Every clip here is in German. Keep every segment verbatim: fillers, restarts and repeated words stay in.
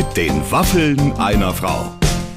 Mit den Waffeln einer Frau.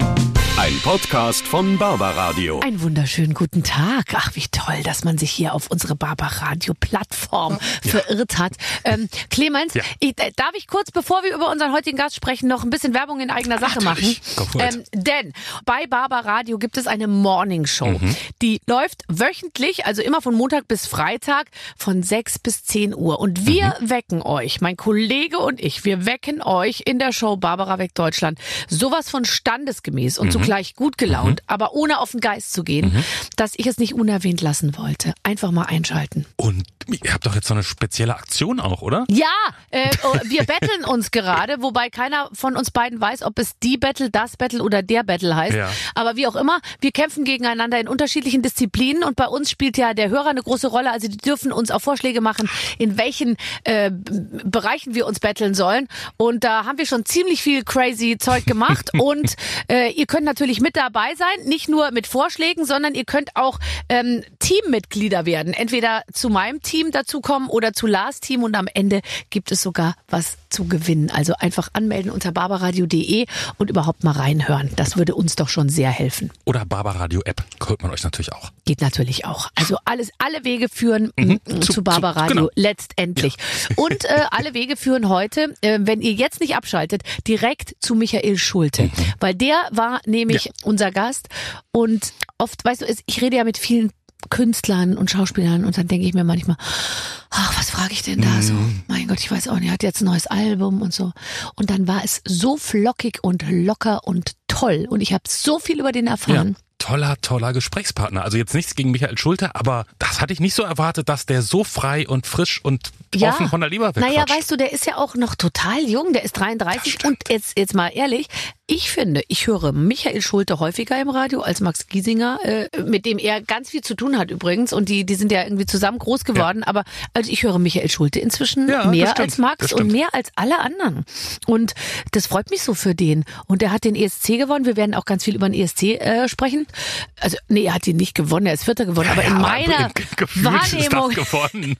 Ein Podcast von Barbaradio. Einen wunderschönen guten Tag. Ach, wie toll, dass man sich hier auf unsere Barbaradio-Plattform ja. verirrt hat. Ähm, Clemens, ja. ich, äh, darf ich kurz, bevor wir über unseren heutigen Gast sprechen, noch ein bisschen Werbung in eigener Sache Ach, machen? Ähm, denn bei Barbaradio gibt es eine Morningshow. Mhm. Die läuft wöchentlich, also immer von Montag bis Freitag von sechs bis zehn Uhr. Und wir mhm. wecken euch, mein Kollege und ich, wir wecken euch in der Show Barbara weckt Deutschland sowas von standesgemäß und mhm. zugleich gut gelaunt, mhm. aber ohne auf den Geist zu gehen, mhm. dass ich es nicht unerwähnt lassen wollte. Einfach mal einschalten. Und ihr habt doch jetzt so eine spezielle Aktion auch, oder? Ja, äh, wir betteln uns gerade, wobei keiner von uns beiden weiß, ob es die Battle, das Battle oder der Battle heißt. Ja. Aber wie auch immer, wir kämpfen gegeneinander in unterschiedlichen Disziplinen und bei uns spielt ja der Hörer eine große Rolle. Also die dürfen uns auch Vorschläge machen, in welchen äh, Bereichen wir uns betteln sollen. Und da haben wir schon ziemlich viel crazy Zeug gemacht und äh, ihr könnt natürlich mit dabei sein, nicht nur mit Vorschlägen, sondern ihr könnt auch ähm, Teammitglieder werden. Entweder zu meinem Team dazukommen oder zu Lars Team und am Ende gibt es sogar was zu gewinnen. Also einfach anmelden unter barbaradio punkt de und überhaupt mal reinhören. Das würde uns doch schon sehr helfen. Oder Barbaradio-App, hört man euch natürlich auch. Geht natürlich auch. Also alles, alle Wege führen mhm. zu, zu Barbaradio, genau. letztendlich. Ja. Und äh, alle Wege führen heute, äh, wenn ihr jetzt nicht abschaltet, direkt zu Michael Schulte. Mhm. Weil der war nämlich ja. unser Gast und oft, weißt du, ich rede ja mit vielen Künstlern und Schauspielern und dann denke ich mir manchmal, ach, was frage ich denn da so? Mein Gott, ich weiß auch nicht, er hat jetzt ein neues Album und so. Und dann war es so flockig und locker und toll und ich habe so viel über den erfahren. Ja. Toller, toller Gesprächspartner. Also jetzt nichts gegen Michael Schulte, aber das hatte ich nicht so erwartet, dass der so frei und frisch und ja. offen von der Leber wegquatscht. Naja, weißt du, der ist ja auch noch total jung, der ist dreiunddreißig und jetzt, jetzt mal ehrlich, ich finde, ich höre Michael Schulte häufiger im Radio als Max Giesinger, äh, mit dem er ganz viel zu tun hat übrigens und die die sind ja irgendwie zusammen groß geworden, ja. aber also ich höre Michael Schulte inzwischen ja, mehr als Max und mehr als alle anderen und das freut mich so für den und der hat den E S C gewonnen, wir werden auch ganz viel über den E S C äh, sprechen, also nee, er hat ihn nicht gewonnen, er ist Vierter geworden, ja, aber in meiner Wahrnehmung ist das gewonnen.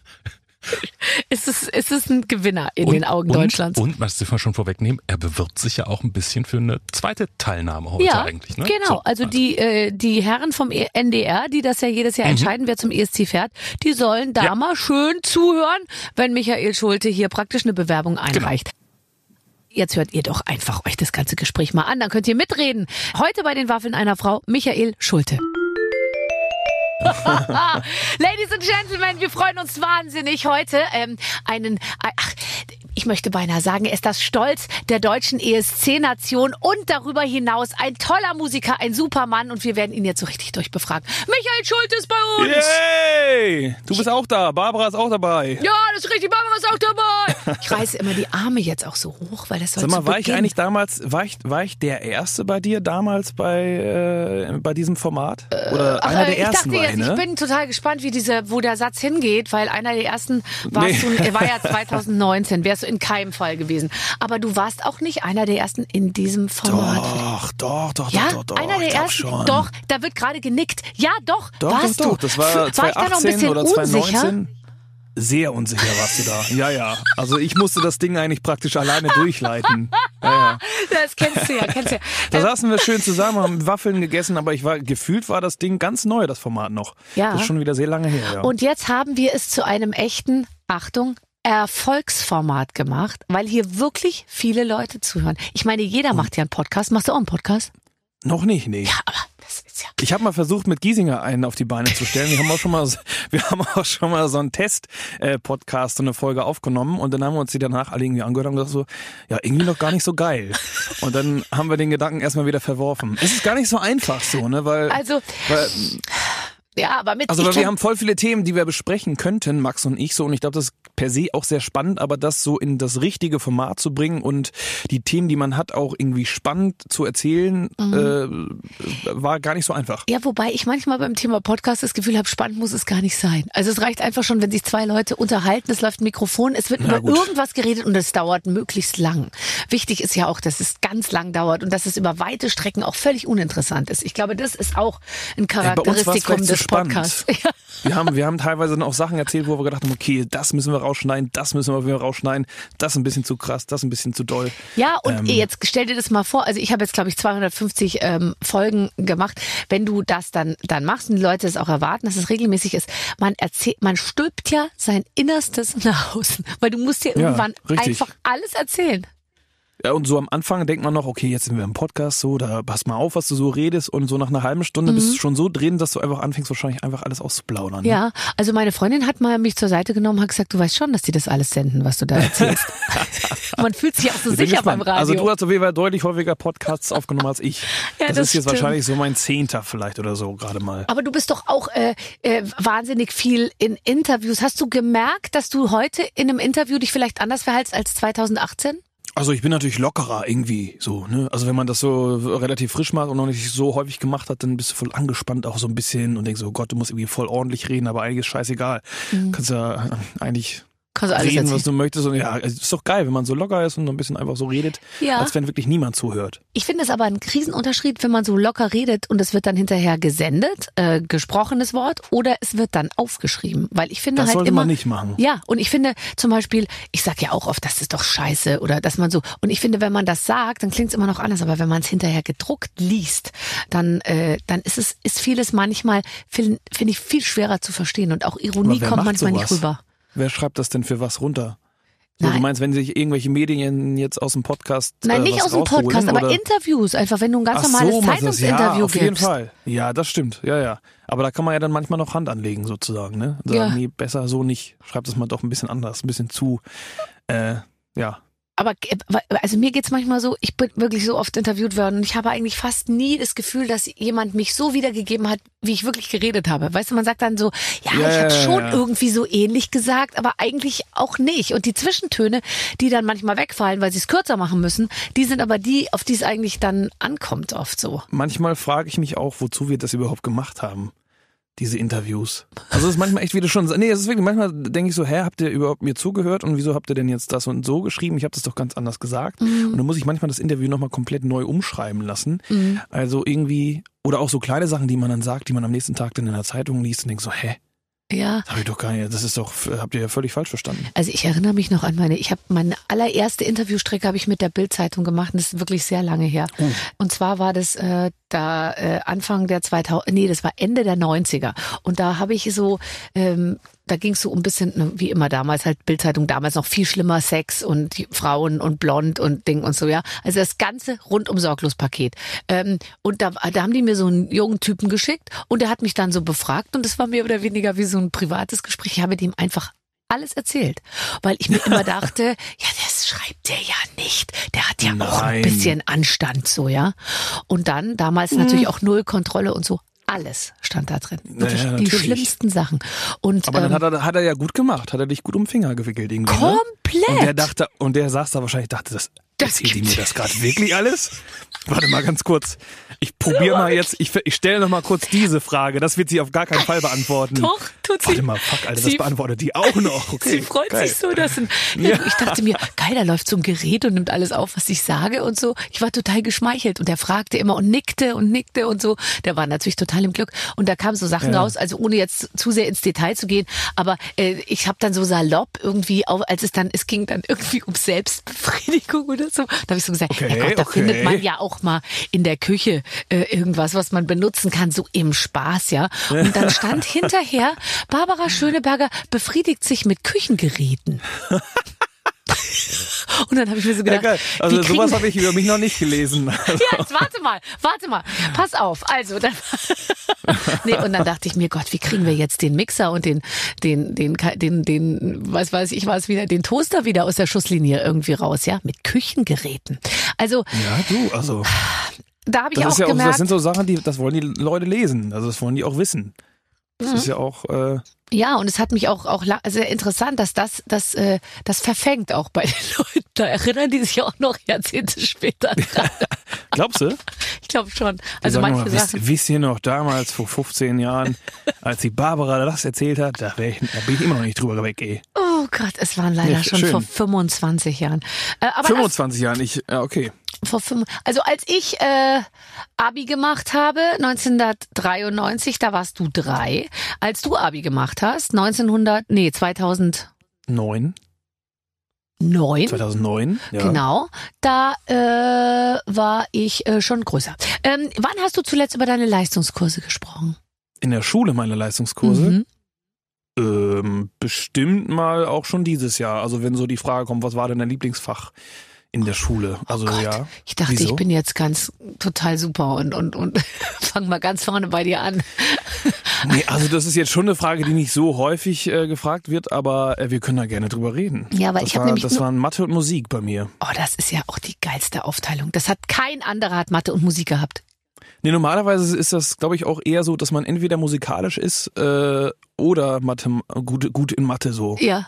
Ist es, ist es ein Gewinner in und, den Augen und, Deutschlands. Und, was dürfen wir schon vorwegnehmen, er bewirbt sich ja auch ein bisschen für eine zweite Teilnahme heute ja, eigentlich. Ne? Genau, so, also, also die äh, die Herren vom N D R, die das ja jedes Jahr mhm. entscheiden, wer zum E S C fährt, die sollen da ja. mal schön zuhören, wenn Michael Schulte hier praktisch eine Bewerbung einreicht. Genau. Jetzt hört ihr doch einfach euch das ganze Gespräch mal an, dann könnt ihr mitreden. Heute bei den Waffeln einer Frau, Michael Schulte. Ladies and Gentlemen, wir freuen uns wahnsinnig heute ähm, einen, ach, ich möchte beinahe sagen, er ist das Stolz der deutschen E S C-Nation und darüber hinaus ein toller Musiker, ein Supermann und wir werden ihn jetzt so richtig durchbefragen. Michael Schulte ist bei uns! Yay! Du bist auch da, Barbara ist auch dabei. Ja, das ist richtig, Barbara ist auch dabei! Ich reiße immer die Arme jetzt auch so hoch, weil das soll Sag mal, zu war Beginn. ich eigentlich damals, war ich, war ich der Erste bei dir damals bei, äh, bei diesem Format? Oder Ach, einer der ich Ersten dachte war jetzt, ich, ne? Ich bin total gespannt, wie diese, wo der Satz hingeht, weil einer der ersten warst Nee. du, war ja zwanzig neunzehn, wärst du in keinem Fall gewesen. Aber du warst auch nicht einer der ersten in diesem Format. Doch, doch, doch, ja, doch, doch, einer der ich glaub ersten. schon. Doch, da wird gerade genickt. Ja, doch, Doch, warst doch, doch. du. Das war War ich da noch ein zweitausendachtzehn bisschen oder unsicher? zweitausendneunzehn. Sehr unsicher warst du da. Ja, ja. Also ich musste das Ding eigentlich praktisch alleine durchleiten. Ja, ja. Das kennst du ja, kennst du ja. Da Ähm, saßen wir schön zusammen, haben Waffeln gegessen, aber ich war gefühlt war das Ding ganz neu, das Format noch. Ja. Das ist schon wieder sehr lange her. Ja. Und jetzt haben wir es zu einem echten, Achtung, Erfolgsformat gemacht, weil hier wirklich viele Leute zuhören. Ich meine, jeder Und macht ja einen Podcast. Machst du auch einen Podcast? Noch nicht, nee. Ja, aber das ist ja... Ich habe mal versucht, mit Giesinger einen auf die Beine zu stellen. Wir haben auch schon mal, wir haben auch schon mal so einen Test-Podcast, so eine Folge aufgenommen und dann haben wir uns die danach alle irgendwie angehört und gesagt so, ja, irgendwie noch gar nicht so geil. Und dann haben wir den Gedanken erstmal wieder verworfen. Es ist gar nicht so einfach so, ne, weil... Also... weil, Ja, aber mit... Also weil ich wir kenn- haben voll viele Themen, die wir besprechen könnten, Max und ich so, und ich glaube, das ist per se auch sehr spannend, aber das so in das richtige Format zu bringen und die Themen, die man hat, auch irgendwie spannend zu erzählen, mhm. äh, war gar nicht so einfach. Ja, wobei ich manchmal beim Thema Podcast das Gefühl habe, spannend muss es gar nicht sein. Also es reicht einfach schon, wenn sich zwei Leute unterhalten, es läuft ein Mikrofon, es wird Na über gut. irgendwas geredet und es dauert möglichst lang. Wichtig ist ja auch, dass es ganz lang dauert und dass es über weite Strecken auch völlig uninteressant ist. Ich glaube, das ist auch ein Äh, bei uns war es Charakteristikum vielleicht zu des Podcast. Ja. Wir haben, wir haben teilweise dann auch Sachen erzählt, wo wir gedacht haben, okay, das müssen wir rausschneiden, das müssen wir wieder rausschneiden, das ein bisschen zu krass, das ein bisschen zu doll. Ja, und ähm, jetzt stell dir das mal vor, also ich habe jetzt, glaube ich, zweihundertfünfzig ähm, Folgen gemacht. Wenn du das dann, dann machst und die Leute es auch erwarten, dass es regelmäßig ist, man erzählt, man stülpt ja sein Innerstes nach außen, weil du musst dir irgendwann ja, einfach alles erzählen. Ja, und so am Anfang denkt man noch, okay, jetzt sind wir im Podcast, so, da pass mal auf, was du so redest, und so nach einer halben Stunde mhm. bist du schon so drin, dass du einfach anfängst, wahrscheinlich einfach alles auszuplaudern. Ne? Ja, also meine Freundin hat mal mich zur Seite genommen und hat gesagt, du weißt schon, dass die das alles senden, was du da erzählst. Man fühlt sich auch so sicher beim Radio. Also du hast auf jeden Fall deutlich häufiger Podcasts aufgenommen als ich. Ja, das, das ist jetzt stimmt. wahrscheinlich so mein Zehnter vielleicht oder so gerade mal. Aber du bist doch auch äh, äh, wahnsinnig viel in Interviews. Hast du gemerkt, dass du heute in einem Interview dich vielleicht anders verhältst als zweitausendachtzehn? Also ich bin natürlich lockerer irgendwie so, ne? Also wenn man das so relativ frisch macht und noch nicht so häufig gemacht hat, dann bist du voll angespannt auch so ein bisschen und denkst so, Gott, du musst irgendwie voll ordentlich reden, aber eigentlich ist scheißegal. Mhm. Kannst ja eigentlich Kannst du alles reden, erzählen. was du möchtest. Und ja, es ist doch geil, wenn man so locker ist und ein bisschen einfach so redet, ja. als wenn wirklich niemand zuhört. Ich finde es aber ein Riesenunterschied, wenn man so locker redet und es wird dann hinterher gesendet, äh, gesprochenes Wort, oder es wird dann aufgeschrieben. Weil ich finde das halt sollte immer, man nicht machen. Ja, und ich finde zum Beispiel, ich sag ja auch oft, das ist doch scheiße, oder dass man so, und ich finde, wenn man das sagt, dann klingt es immer noch anders, aber wenn man es hinterher gedruckt liest, dann, äh, dann ist es, ist vieles manchmal, finde find ich, viel schwerer zu verstehen, und auch Ironie kommt manchmal sowas? nicht rüber. Wer schreibt das denn für was runter? So, du meinst, wenn sich irgendwelche Medien jetzt aus dem Podcast Nein, äh, nicht aus dem Podcast, aber Interviews. Einfach, wenn du ein ganz Ach normales so, Zeitungsinterview ja, auf gibst. jeden Fall. Ja, das stimmt. Ja, ja. Aber da kann man ja dann manchmal noch Hand anlegen sozusagen. Ne? Sagen, ja. nee, besser so nicht. Schreib das mal doch ein bisschen anders, ein bisschen zu, äh, ja. Aber also mir geht's manchmal so, ich bin wirklich so oft interviewt worden und ich habe eigentlich fast nie das Gefühl, dass jemand mich so wiedergegeben hat, wie ich wirklich geredet habe. Weißt du, man sagt dann so, ja, ja ich habe ja, schon ja. irgendwie so ähnlich gesagt, aber eigentlich auch nicht. Und die Zwischentöne, die dann manchmal wegfallen, weil sie es kürzer machen müssen, die sind aber die, auf die es eigentlich dann ankommt oft so. Manchmal frage ich mich auch, wozu wir das überhaupt gemacht haben. Diese Interviews. Also es ist manchmal echt, wie du schon sagst, nee, es ist wirklich, manchmal denke ich so, hä, habt ihr überhaupt mir zugehört und wieso habt ihr denn jetzt das und so geschrieben? Ich habe das doch ganz anders gesagt. Mhm. Und dann muss ich manchmal das Interview nochmal komplett neu umschreiben lassen. Mhm. Also irgendwie, oder auch so kleine Sachen, die man dann sagt, die man am nächsten Tag dann in der Zeitung liest und denkt so, hä? Ja. Das hab ich doch gar nicht, das ist doch, habt ihr ja völlig falsch verstanden. Also ich erinnere mich noch an meine, ich habe meine allererste Interviewstrecke habe ich mit der Bild-Zeitung gemacht und das ist wirklich sehr lange her. Oh. Und zwar war das äh, da äh, Anfang der zweitausend, nee, das war Ende der neunziger. Und da habe ich so, ähm, da ging es so ein bisschen, wie immer damals, halt Bild-Zeitung, damals noch viel schlimmer, Sex und die Frauen und blond und Ding und so, ja. Also das ganze rundum sorglos Paket. Ähm, und da, da haben die mir so einen jungen Typen geschickt und der hat mich dann so befragt und das war mehr oder weniger wie so ein privates Gespräch. Ich habe dem einfach alles erzählt, weil ich mir immer dachte, ja, das schreibt der ja nicht. Der hat ja Nein. auch ein bisschen Anstand, so, ja. Und dann, damals mhm. natürlich auch null Kontrolle und so. Alles stand da drin. Wirklich naja, die schlimmsten Sachen. Und, aber dann ähm, hat er, hat er ja gut gemacht. Hat er dich gut um den Finger gewickelt irgendwie. Komplett. Ne? Und der dachte, und der saß da wahrscheinlich, dachte, das, das erzählt die mir das gerade wirklich alles? Warte mal ganz kurz. Ich probiere mal jetzt, ich, ich stelle noch mal kurz diese Frage. Das wird sie auf gar keinen Fall beantworten. Doch, tut sie. Warte mal, fuck, Alter, das beantwortet die auch noch. Okay, sie freut geil. sich so, dass ein, ja. ich dachte mir, geil, da läuft so ein Gerät und nimmt alles auf, was ich sage und so. Ich war total geschmeichelt und der fragte immer und nickte und nickte und so. Der war natürlich total im Glück und da kamen so Sachen ja. raus, also ohne jetzt zu sehr ins Detail zu gehen, aber äh, ich habe dann so salopp irgendwie, auch, als es dann, es ging dann irgendwie um Selbstbefriedigung oder so, da habe ich so gesagt, okay, ja Gott, da okay. findet man ja auch mal in der Küche äh, irgendwas, was man benutzen kann, so im Spaß, ja. Und dann stand hinterher, Barbara Schöneberger befriedigt sich mit Küchengeräten. Und dann habe ich mir so gedacht, ja, also sowas habe ich über mich noch nicht gelesen. Also. Ja, jetzt warte mal, warte mal, pass auf. Also dann, nee, und dann dachte ich mir, Gott, wie kriegen wir jetzt den Mixer und den, den, den, den, den, was weiß ich was wieder, den Toaster wieder aus der Schusslinie irgendwie raus, ja, mit Küchengeräten. Also ja, du, also da habe ich das auch ist ja gemerkt, auch, das sind so Sachen, die, das wollen die Leute lesen. Also das wollen die auch wissen. Das mhm. ist ja auch. Äh, ja, und es hat mich auch auch sehr interessant, dass das das äh, das verfängt auch bei den Leuten. Da erinnern die sich auch noch Jahrzehnte später dran. Glaubst du? Ich glaube schon. Also manche mal, Sachen. Wisst, wisst ihr noch damals vor fünfzehn Jahren, als die Barbara das erzählt hat, da, wär ich, da bin ich immer noch nicht drüber weg, ey. Oh Gott, es waren leider ja, schon schön. vor fünfundzwanzig Jahren. Äh, aber fünfundzwanzig Jahren, ich, ja, okay. vor fünf, also als ich äh, Abi gemacht habe, neunzehnhundertdreiundneunzig, da warst du drei. Als du Abi gemacht hast, neunzehnhundert, nee, zweitausendneun. Neun. zweitausendneun, ja. Genau, da äh, war ich äh, schon größer. Ähm, wann hast du zuletzt über deine Leistungskurse gesprochen? In der Schule meine Leistungskurse? Mhm. Ähm, bestimmt mal auch schon dieses Jahr. Also wenn so die Frage kommt, was war denn dein Lieblingsfach in der Schule? Also oh Gott, ja. Ich dachte, Wieso? ich bin jetzt ganz total super und und und fang mal ganz vorne bei dir an. Nee, also das ist jetzt schon eine Frage, die nicht so häufig äh, gefragt wird, aber äh, wir können da gerne drüber reden. Ja, aber das ich habe war, nämlich das nur- waren Mathe und Musik bei mir. Oh, das ist ja auch die geilste Aufteilung. Das hat kein anderer hat Mathe und Musik gehabt. Nee, normalerweise ist das, glaube ich, auch eher so, dass man entweder musikalisch ist äh, oder Mathe, gut, gut in Mathe so. Ja.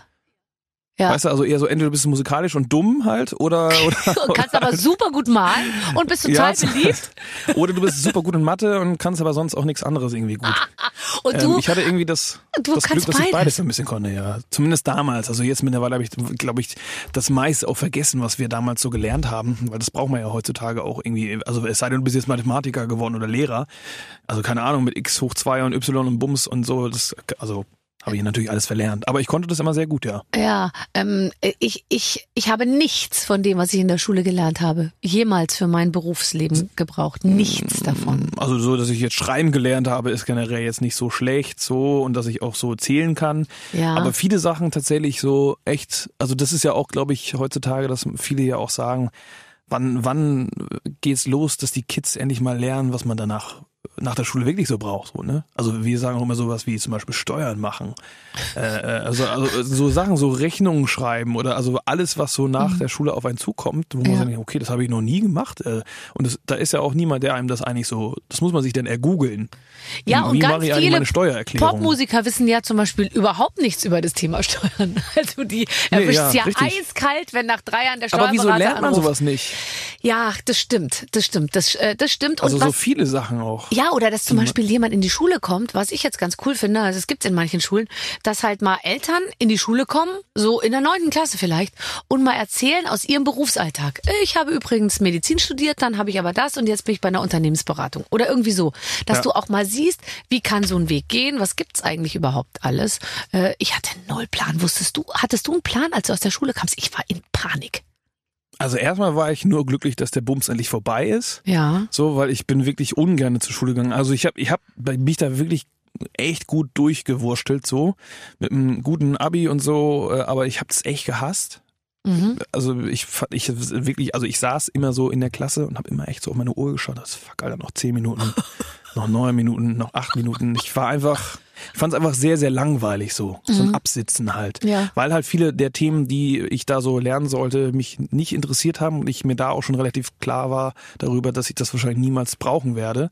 Ja. Weißt du, also eher so, entweder bist du musikalisch und dumm halt oder... oder Und kannst aber super gut malen und bist total Ja, beliebt. Oder du bist super gut in Mathe und kannst aber sonst auch nichts anderes irgendwie gut. Und du, ähm, ich hatte irgendwie das, du das Glück, kannst dass ich beides. beides ein bisschen konnte, ja. Zumindest damals. Also jetzt mittlerweile habe ich, glaube ich, das meiste auch vergessen, was wir damals so gelernt haben. Weil das braucht man ja heutzutage auch irgendwie. Also es sei denn, du bist jetzt Mathematiker geworden oder Lehrer. Also keine Ahnung, mit x hoch zwei und y und Bums und so. Das, also habe ich natürlich alles verlernt. Aber ich konnte das immer sehr gut, ja. ja, ähm, ich, ich, ich habe nichts von dem, was ich in der Schule gelernt habe, jemals für mein Berufsleben gebraucht. Nichts davon. Also so, dass ich jetzt schreiben gelernt habe, ist generell jetzt nicht so schlecht so und dass ich auch so zählen kann. Ja. Aber viele Sachen tatsächlich so echt, also das ist ja auch, glaube ich, heutzutage, dass viele ja auch sagen, wann, wann geht's los, dass die Kids endlich mal lernen, was man danach nach der Schule wirklich so braucht, so, ne? Also wir sagen auch immer sowas wie zum Beispiel Steuern machen, äh, also, also so Sachen, so Rechnungen schreiben oder also alles, was so nach Mhm. der Schule auf einen zukommt, wo man Ja. sagt, okay, das habe ich noch nie gemacht, äh, und das, da ist ja auch niemand, der einem das eigentlich so, das muss man sich dann ergoogeln. Ja, Wie und ganz mache ich eigentlich viele meine Steuererklärung? Popmusiker wissen ja zum Beispiel überhaupt nichts über das Thema Steuern. Also die erwischt ja, ja, richtig. eiskalt, wenn nach drei Jahren der Aber Steuerberater wieso lernt man anruft. sowas nicht? Ja, das stimmt, das stimmt, das, äh, das stimmt. Also und so was, viele Sachen auch. ja, oder dass zum Beispiel jemand in die Schule kommt, was ich jetzt ganz cool finde, also es gibt's in manchen Schulen, dass halt mal Eltern in die Schule kommen, so in der neunten Klasse vielleicht, und mal erzählen aus ihrem Berufsalltag. Ich habe übrigens Medizin studiert, dann habe ich aber das und jetzt bin ich bei einer Unternehmensberatung. Oder irgendwie so. Dass Ja. du auch mal siehst, wie kann so ein Weg gehen, was gibt's eigentlich überhaupt alles. Äh, Ich hatte null Plan. Wusstest du, hattest du einen Plan, als du aus der Schule kamst? Ich war in Panik. Also erstmal war ich nur glücklich, dass der Bums endlich vorbei ist. Ja. So, weil ich bin wirklich ungern zur Schule gegangen. Also ich habe ich hab mich da wirklich echt gut durchgewurstelt so mit einem guten Abi und so, äh, aber ich habe es echt gehasst. Mhm. Also ich fand ich wirklich, also ich saß immer so in der Klasse und habe immer echt so auf meine Uhr geschaut. Das fuck, Alter, noch zehn Minuten, noch neun Minuten, noch acht Minuten. Ich war einfach, ich fand es einfach sehr, sehr langweilig so, so ein Absitzen halt. Ja. Weil halt viele der Themen, die ich da so lernen sollte, mich nicht interessiert haben und ich mir da auch schon relativ klar war darüber, dass ich das wahrscheinlich niemals brauchen werde.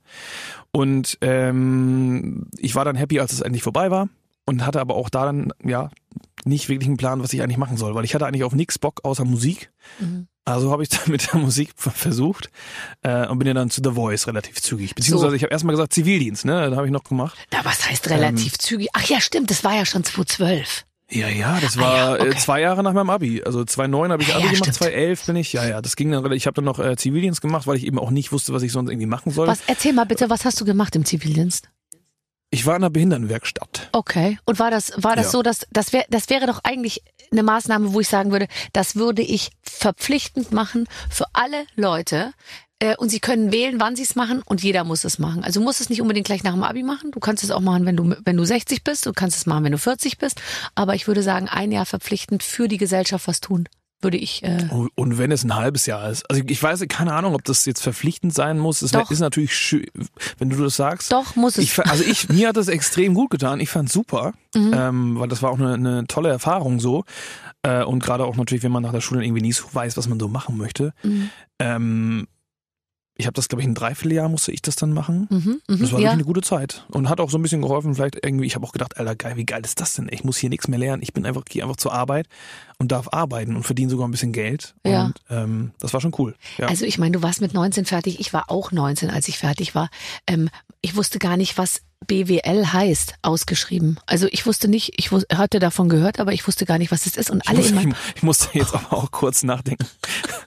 Und ähm, ich war dann happy, als es endlich vorbei war und hatte aber auch da dann, ja, nicht wirklich einen Plan, was ich eigentlich machen soll, weil ich hatte eigentlich auf nichts Bock außer Musik. Mhm. Also habe ich dann mit der Musik versucht äh, und bin ja dann zu The Voice relativ zügig. Beziehungsweise So. ich habe erstmal gesagt Zivildienst, ne? Da habe ich noch gemacht. Ja, was heißt relativ Ähm, zügig? Ach ja, stimmt, das war ja schon zweitausendzwölf. Ja, ja, das Ah war ja, okay. äh, zwei Jahre nach meinem Abi. Also zweitausendneun habe ich Ah Abi ja, gemacht, stimmt. zweitausendelf bin ich. Ja, ja, das ging dann relativ. Ich habe dann noch äh, Zivildienst gemacht, weil ich eben auch nicht wusste, was ich sonst irgendwie machen soll. Was, erzähl mal bitte, was hast du gemacht im Zivildienst? Ich war in einer Behindertenwerkstatt. Okay. Und war das, war das Ja. so, dass, das wäre, das wäre doch eigentlich eine Maßnahme, wo ich sagen würde, das würde ich verpflichtend machen für alle Leute. Äh, und sie können wählen, wann sie es machen und jeder muss es machen. Also du musst es nicht unbedingt gleich nach dem Abi machen. Du kannst es auch machen, wenn du, wenn du sechzig bist. Du kannst es machen, wenn du vierzig bist. Aber ich würde sagen, ein Jahr verpflichtend für die Gesellschaft was tun. Würde ich. Äh, Und- Und wenn es ein halbes Jahr ist. Also ich weiß, keine Ahnung, ob das jetzt verpflichtend sein muss. Es Doch. ist natürlich schön, wenn du das sagst. doch, muss es. Ich, fa- also ich, mir hat das extrem gut getan. Ich fand's super, Mhm. ähm, weil das war auch eine, eine tolle Erfahrung so. Äh, und gerade auch natürlich, wenn man nach der Schule irgendwie nie so weiß, was man so machen möchte. Mhm. Ähm, ich habe das, glaube ich, ein Dreivierteljahr musste ich das dann machen. Mhm, mhm, Das war ja. wirklich eine gute Zeit und hat auch so ein bisschen geholfen. Vielleicht irgendwie, ich habe auch gedacht, Alter, geil, wie geil ist das denn? Ich muss hier nichts mehr lernen. Ich bin einfach, gehe einfach zur Arbeit und darf arbeiten und verdiene sogar ein bisschen Geld. Ja. Und ähm, das war schon cool. Ja. Also ich meine, du warst mit neunzehn fertig. Ich war auch neunzehn, als ich fertig war. Ähm, ich wusste gar nicht, was B W L heißt, ausgeschrieben. Also ich wusste nicht, ich wus- hatte davon gehört, aber ich wusste gar nicht, was es ist. Und ich, alle muss, immer. ich, ich musste jetzt aber auch kurz nachdenken.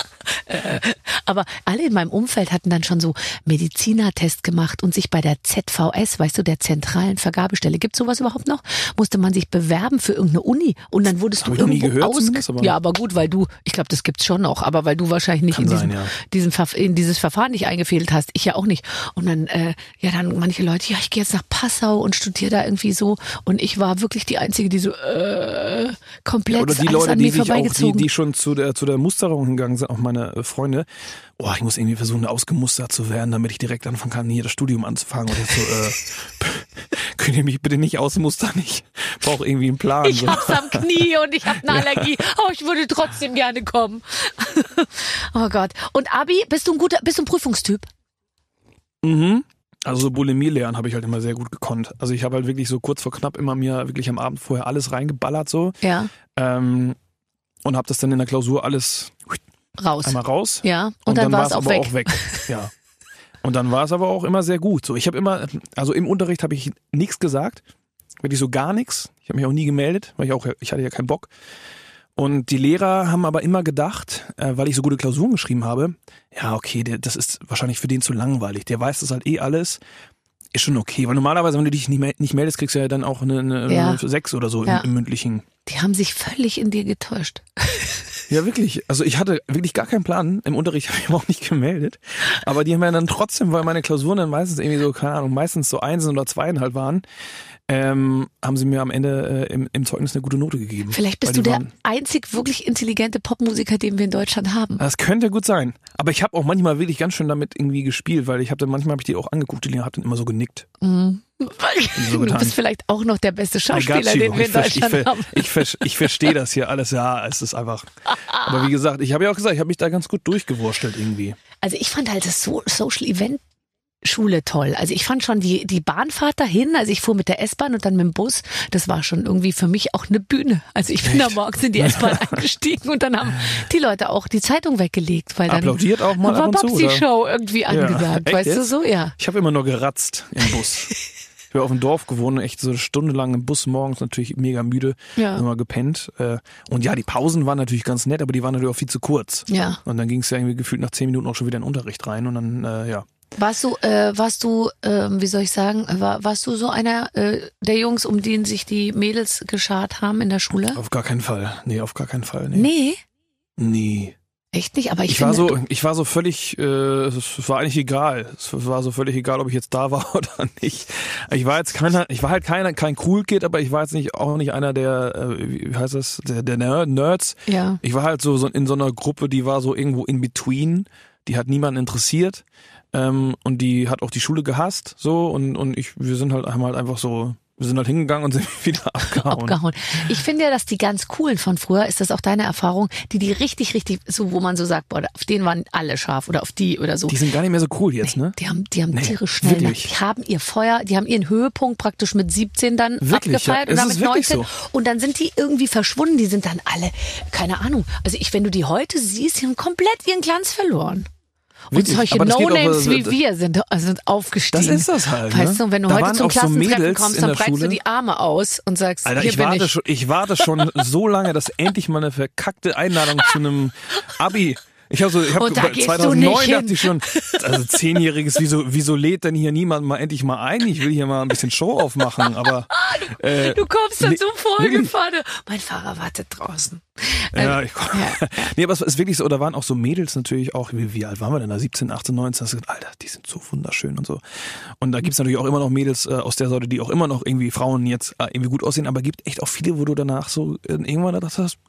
Aber alle in meinem Umfeld hatten dann schon so Medizinertest gemacht und sich bei der Z V S, weißt du, der zentralen Vergabestelle, gibt sowas überhaupt noch? Musste man sich bewerben für irgendeine Uni und dann wurdest Hab du ich noch nie irgendwo gehört, aus. Aber ja, aber gut, weil du, ich glaube, das gibt's schon noch, aber weil du wahrscheinlich nicht in, sein, diesem, ja. diesen Verf- in dieses Verfahren nicht eingefädelt hast, ich ja auch nicht. Und dann, äh, ja, dann manche Leute, ja, ich gehe jetzt nach Passau und studiere da irgendwie so und ich war wirklich die Einzige, die so äh, komplett ja, oder die alles Leute, an die mir sich auch, die, vorbeigezogen. die schon zu der, zu der Musterung hingegangen sind, auch meine äh, Freunde. Oh, ich muss irgendwie versuchen, ausgemustert zu werden, damit ich direkt anfangen kann, hier das Studium anzufangen. Und jetzt so, äh, könnt ihr mich bitte nicht ausmustern? Ich brauche irgendwie einen Plan. Ich so. hab's am Knie und ich hab eine Allergie, aber ich würde trotzdem gerne kommen. Oh Gott. Und Abi, bist du ein guter, bist du ein Prüfungstyp? Mhm. Also so Bulimie lernen habe ich halt immer sehr gut gekonnt. Also ich habe halt wirklich so kurz vor knapp immer mir wirklich am Abend vorher alles reingeballert so. Ja. Ähm, und habe das dann in der Klausur alles Raus. einmal raus. Ja. Und, Und, dann, dann war war es es auch aber weg. auch weg. Ja. Und dann war es aber auch immer sehr gut. So, ich habe immer, also im Unterricht habe ich nichts gesagt, wirklich so gar nichts. Ich habe mich auch nie gemeldet, weil ich auch, ich hatte ja keinen Bock. Und die Lehrer haben aber immer gedacht, äh, weil ich so gute Klausuren geschrieben habe, ja okay, der, das ist wahrscheinlich für den zu langweilig. Der weiß das halt eh alles. Ist schon okay, weil normalerweise, wenn du dich nicht, mel- nicht meldest, kriegst du ja dann auch eine, eine Ja. sechs oder so Ja. im, im mündlichen. Die haben sich völlig in dir getäuscht. Ja, wirklich. Also ich hatte wirklich gar keinen Plan. Im Unterricht habe ich mich auch nicht gemeldet. Aber die haben ja dann trotzdem, weil meine Klausuren dann meistens irgendwie so, keine Ahnung, meistens so Einsen oder Zweien halt waren, ähm, haben sie mir am Ende äh, im, im Zeugnis eine gute Note gegeben. Vielleicht bist Weil du die der waren- einzig wirklich intelligente Popmusiker, den wir in Deutschland haben. Das könnte gut sein. Aber ich habe auch manchmal wirklich ganz schön damit irgendwie gespielt, weil ich habe dann manchmal habe ich die auch angeguckt, die habe dann immer so genickt. Mhm. so Du getan. bist vielleicht auch noch der beste I Schauspieler, got you. den wir in Ich ver- ich Deutschland ver- haben. Ich, ver- ich verstehe das hier alles, ja, es ist einfach. Aber wie gesagt, ich habe ja auch gesagt, ich habe mich da ganz gut durchgewurstelt irgendwie. Also ich fand halt das so Social Event Schule toll. Also ich fand schon die, die Bahnfahrt dahin, also ich fuhr mit der S-Bahn und dann mit dem Bus, das war schon irgendwie für mich auch eine Bühne. Also ich bin da morgens in die S-Bahn eingestiegen und dann haben die Leute auch die Zeitung weggelegt, weil dann Applaudiert auch mal war ab und zu, oder? Babsi-Show irgendwie angesagt, Echt weißt du jetzt? so? Ja. Ich habe immer nur geratzt im Bus. Ich bin auf dem Dorf gewohnt, echt so eine Stunde lang im Bus morgens, natürlich mega müde, Ja. immer gepennt. Äh, Und ja, die Pausen waren natürlich ganz nett, aber die waren natürlich auch viel zu kurz. Ja. Und dann ging es ja irgendwie gefühlt nach zehn Minuten auch schon wieder in den Unterricht rein und dann, äh, ja. Warst du, äh, warst du, ähm, wie soll ich sagen, war, warst du so einer äh, der Jungs, um den sich die Mädels geschart haben in der Schule? Auf gar keinen Fall. Nee, auf gar keinen Fall. Nee. Nee, Nee. echt nicht, aber ich, Ich finde, war so, ich war so völlig, äh, es war eigentlich egal. Es war so völlig egal, ob ich jetzt da war oder nicht. Ich war jetzt keiner, ich war halt keiner, kein Cool Kid, aber ich war jetzt nicht auch nicht einer der, äh, wie heißt das, der, der Nerds. ja. Ich war halt so, so in so einer Gruppe, die war so irgendwo in between. Die hat niemanden interessiert. Ähm, und die hat auch die Schule gehasst, so, und, und ich, wir sind halt, haben halt einfach so, wir sind halt hingegangen und sind wieder abgehauen. abgehauen. Ich finde ja, dass die ganz coolen von früher, ist das auch deine Erfahrung, die die richtig, richtig, so wo man so sagt, boah, auf denen waren alle scharf oder auf die oder so. Die sind gar nicht mehr so cool jetzt, ne? Die haben, die haben Nee, tierisch schnell, wirklich. die haben ihr Feuer, die haben ihren Höhepunkt praktisch mit siebzehn dann Wirklich, abgefeiert ja. und Es dann ist mit wirklich neunzehn. so. Und dann sind die irgendwie verschwunden, die sind dann alle, keine Ahnung. Also ich, wenn du die heute siehst, die haben komplett ihren Glanz verloren. Und Wirklich, solche aber das geht auch, No-Names äh, wie wir sind, sind aufgestiegen. Das ist das halt, ne? Weißt du, und wenn du Da heute waren zum auch so Klassentreffen Mädels kommst, in dann der breitest du Schule. die Arme aus und sagst, Alter, hier ich bin warte, ich. schon, ich warte schon so lange, dass endlich mal eine verkackte Einladung zu einem Abi. Ich habe so, ich habe Und da gehst du zweitausendneun nicht dachte ich schon, also zehnjähriges, wieso, wieso lädt denn hier niemand mal endlich mal ein? Ich will hier mal ein bisschen Show aufmachen, aber äh, Du kommst dann nee, so vorgefahren. Mein Fahrer wartet draußen. ja, Ähm, ich komm. ja. Nee, aber es ist wirklich so, da waren auch so Mädels natürlich auch, wie, wie alt waren wir denn da? siebzehn, achtzehn, neunzehn, hast du gesagt, Alter, die sind so wunderschön und so. Und da gibt's natürlich auch immer noch Mädels äh, aus der Sorte, die auch immer noch irgendwie Frauen jetzt äh, irgendwie gut aussehen, aber gibt echt auch viele, wo du danach so äh, irgendwann da dachtest,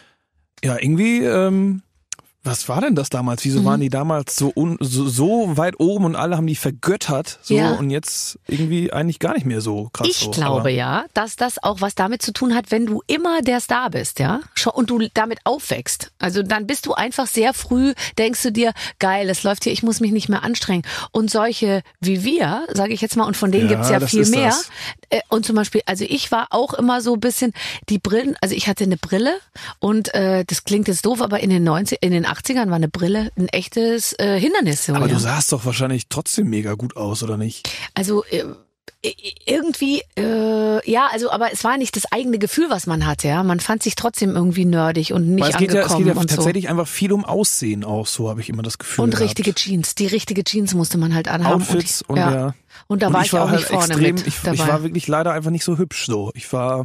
ja, irgendwie, ähm, was war denn das damals? Wieso Mhm. waren die damals so, un, so so weit oben und alle haben die vergöttert so Ja. und jetzt irgendwie eigentlich gar nicht mehr so krass. Ich so. glaube Aber ja, dass das auch was damit zu tun hat, wenn du immer der Star bist, ja, Schon- und du damit aufwächst. Also dann bist du einfach sehr früh, denkst du dir, geil, es läuft hier, ich muss mich nicht mehr anstrengen. Und solche wie wir, sage ich jetzt mal, und von denen Ja, gibt's ja das viel ist mehr. das. Äh, Und zum Beispiel, also ich war auch immer so ein bisschen die Brillen, also ich hatte eine Brille und äh, das klingt jetzt doof, aber in den neunzig, in den achtzigern war eine Brille ein echtes äh, Hindernis. So, aber ja. du sahst doch wahrscheinlich trotzdem mega gut aus, oder nicht? Also äh, irgendwie, äh, ja, also, aber es war nicht das eigene Gefühl, was man hatte, ja. Man fand sich trotzdem irgendwie nerdig und nicht Weil es geht angekommen. Ja, es geht ja und tatsächlich so. einfach viel um Aussehen auch, so habe ich immer das Gefühl Und gehabt. richtige Jeans, die richtige Jeans musste man halt anhaben. Outfits und, und ja. ja. Und da und war ich ich war auch halt nicht vorne extrem, mit ich, dabei. ich war wirklich leider einfach nicht so hübsch so. Ich war...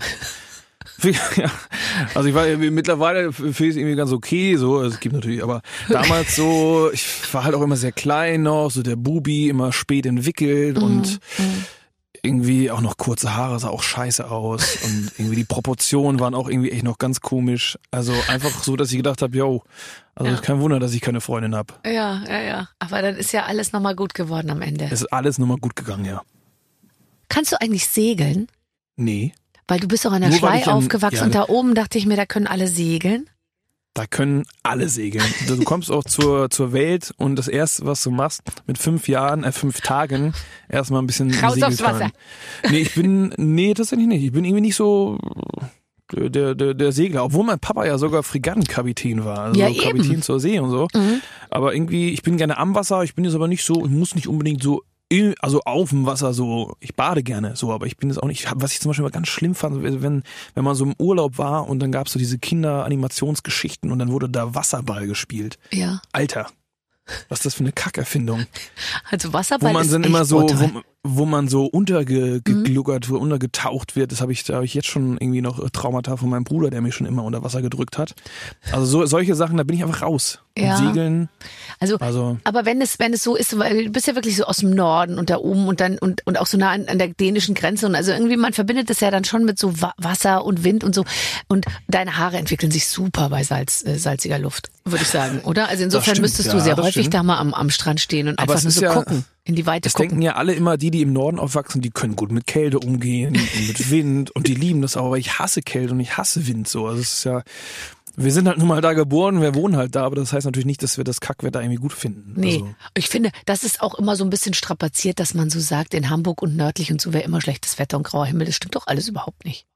Ja, also ich war mittlerweile finde ich es irgendwie ganz okay, so, es gibt natürlich, aber damals so, ich war halt auch immer sehr klein noch, so der Bubi, immer spät entwickelt und mhm. irgendwie auch noch kurze Haare, sah auch scheiße aus und irgendwie die Proportionen waren auch irgendwie echt noch ganz komisch. Also einfach so, dass ich gedacht habe, yo, also Ja. kein Wunder, dass ich keine Freundin habe. Ja, ja, ja. Aber dann ist ja alles nochmal gut geworden am Ende. Es ist alles nochmal gut gegangen, ja. Kannst du eigentlich segeln? Nee, Weil du bist doch an der Nur weil Schlei ich an- aufgewachsen ja, und da oben dachte ich mir, da können alle segeln. da können alle segeln. Du kommst auch zur, zur Welt und das erste, was du machst, mit fünf Jahren, äh, fünf Tagen, erstmal ein bisschen Raus aufs Segeltörn. Wasser. Nee, ich bin, nee, tatsächlich nicht. Ich bin irgendwie nicht so der, der, der Segler, obwohl mein Papa ja sogar Fregattenkapitän war, also Ja, so Kapitän eben. zur See und so. Mhm. Aber irgendwie, ich bin gerne am Wasser, ich bin jetzt aber nicht so, ich muss nicht unbedingt so in- also auf dem Wasser so, ich bade gerne so, aber ich bin jetzt auch nicht, was ich zum Beispiel mal ganz schlimm fand, wenn, wenn man so im Urlaub war und dann gab's so diese Kinder-Animationsgeschichten und dann wurde da Wasserball gespielt. Ja. Alter, was ist das für eine Kackerfindung? Also Wo Wasserball man ist dann echt immer so, brutal. wo, wo man so untergegluckert, wo untergetaucht wird, das habe ich, da habe ich jetzt schon irgendwie noch Traumata von meinem Bruder, der mich schon immer unter Wasser gedrückt hat. Also so, solche Sachen, da bin ich einfach raus. Ja. Und Segeln, Also, also aber wenn es, wenn es so ist, weil du bist ja wirklich so aus dem Norden und da oben und dann und, und auch so nah an, an der dänischen Grenze und also irgendwie, man verbindet das ja dann schon mit so Wa- Wasser und Wind und so. Und deine Haare entwickeln sich super bei Salz, äh, salziger Luft, würde ich sagen, oder? Also insofern stimmt, müsstest du ja, sehr das häufig stimmt. da mal am, am Strand stehen und Aber einfach es nur ist so ja- gucken, in die Weite das gucken. denken ja alle immer, die, die im Norden aufwachsen, die können gut mit Kälte umgehen und mit Wind und die lieben das auch, aber ich hasse Kälte und ich hasse Wind so. Also es ist ja, wir sind halt nun mal da geboren, wir wohnen halt da, aber das heißt natürlich nicht, dass wir das Kackwetter irgendwie gut finden. Nee, Also, ich finde, das ist auch immer so ein bisschen strapaziert, dass man so sagt, in Hamburg und nördlich und so wäre immer schlechtes Wetter und grauer Himmel. Das stimmt doch alles überhaupt nicht.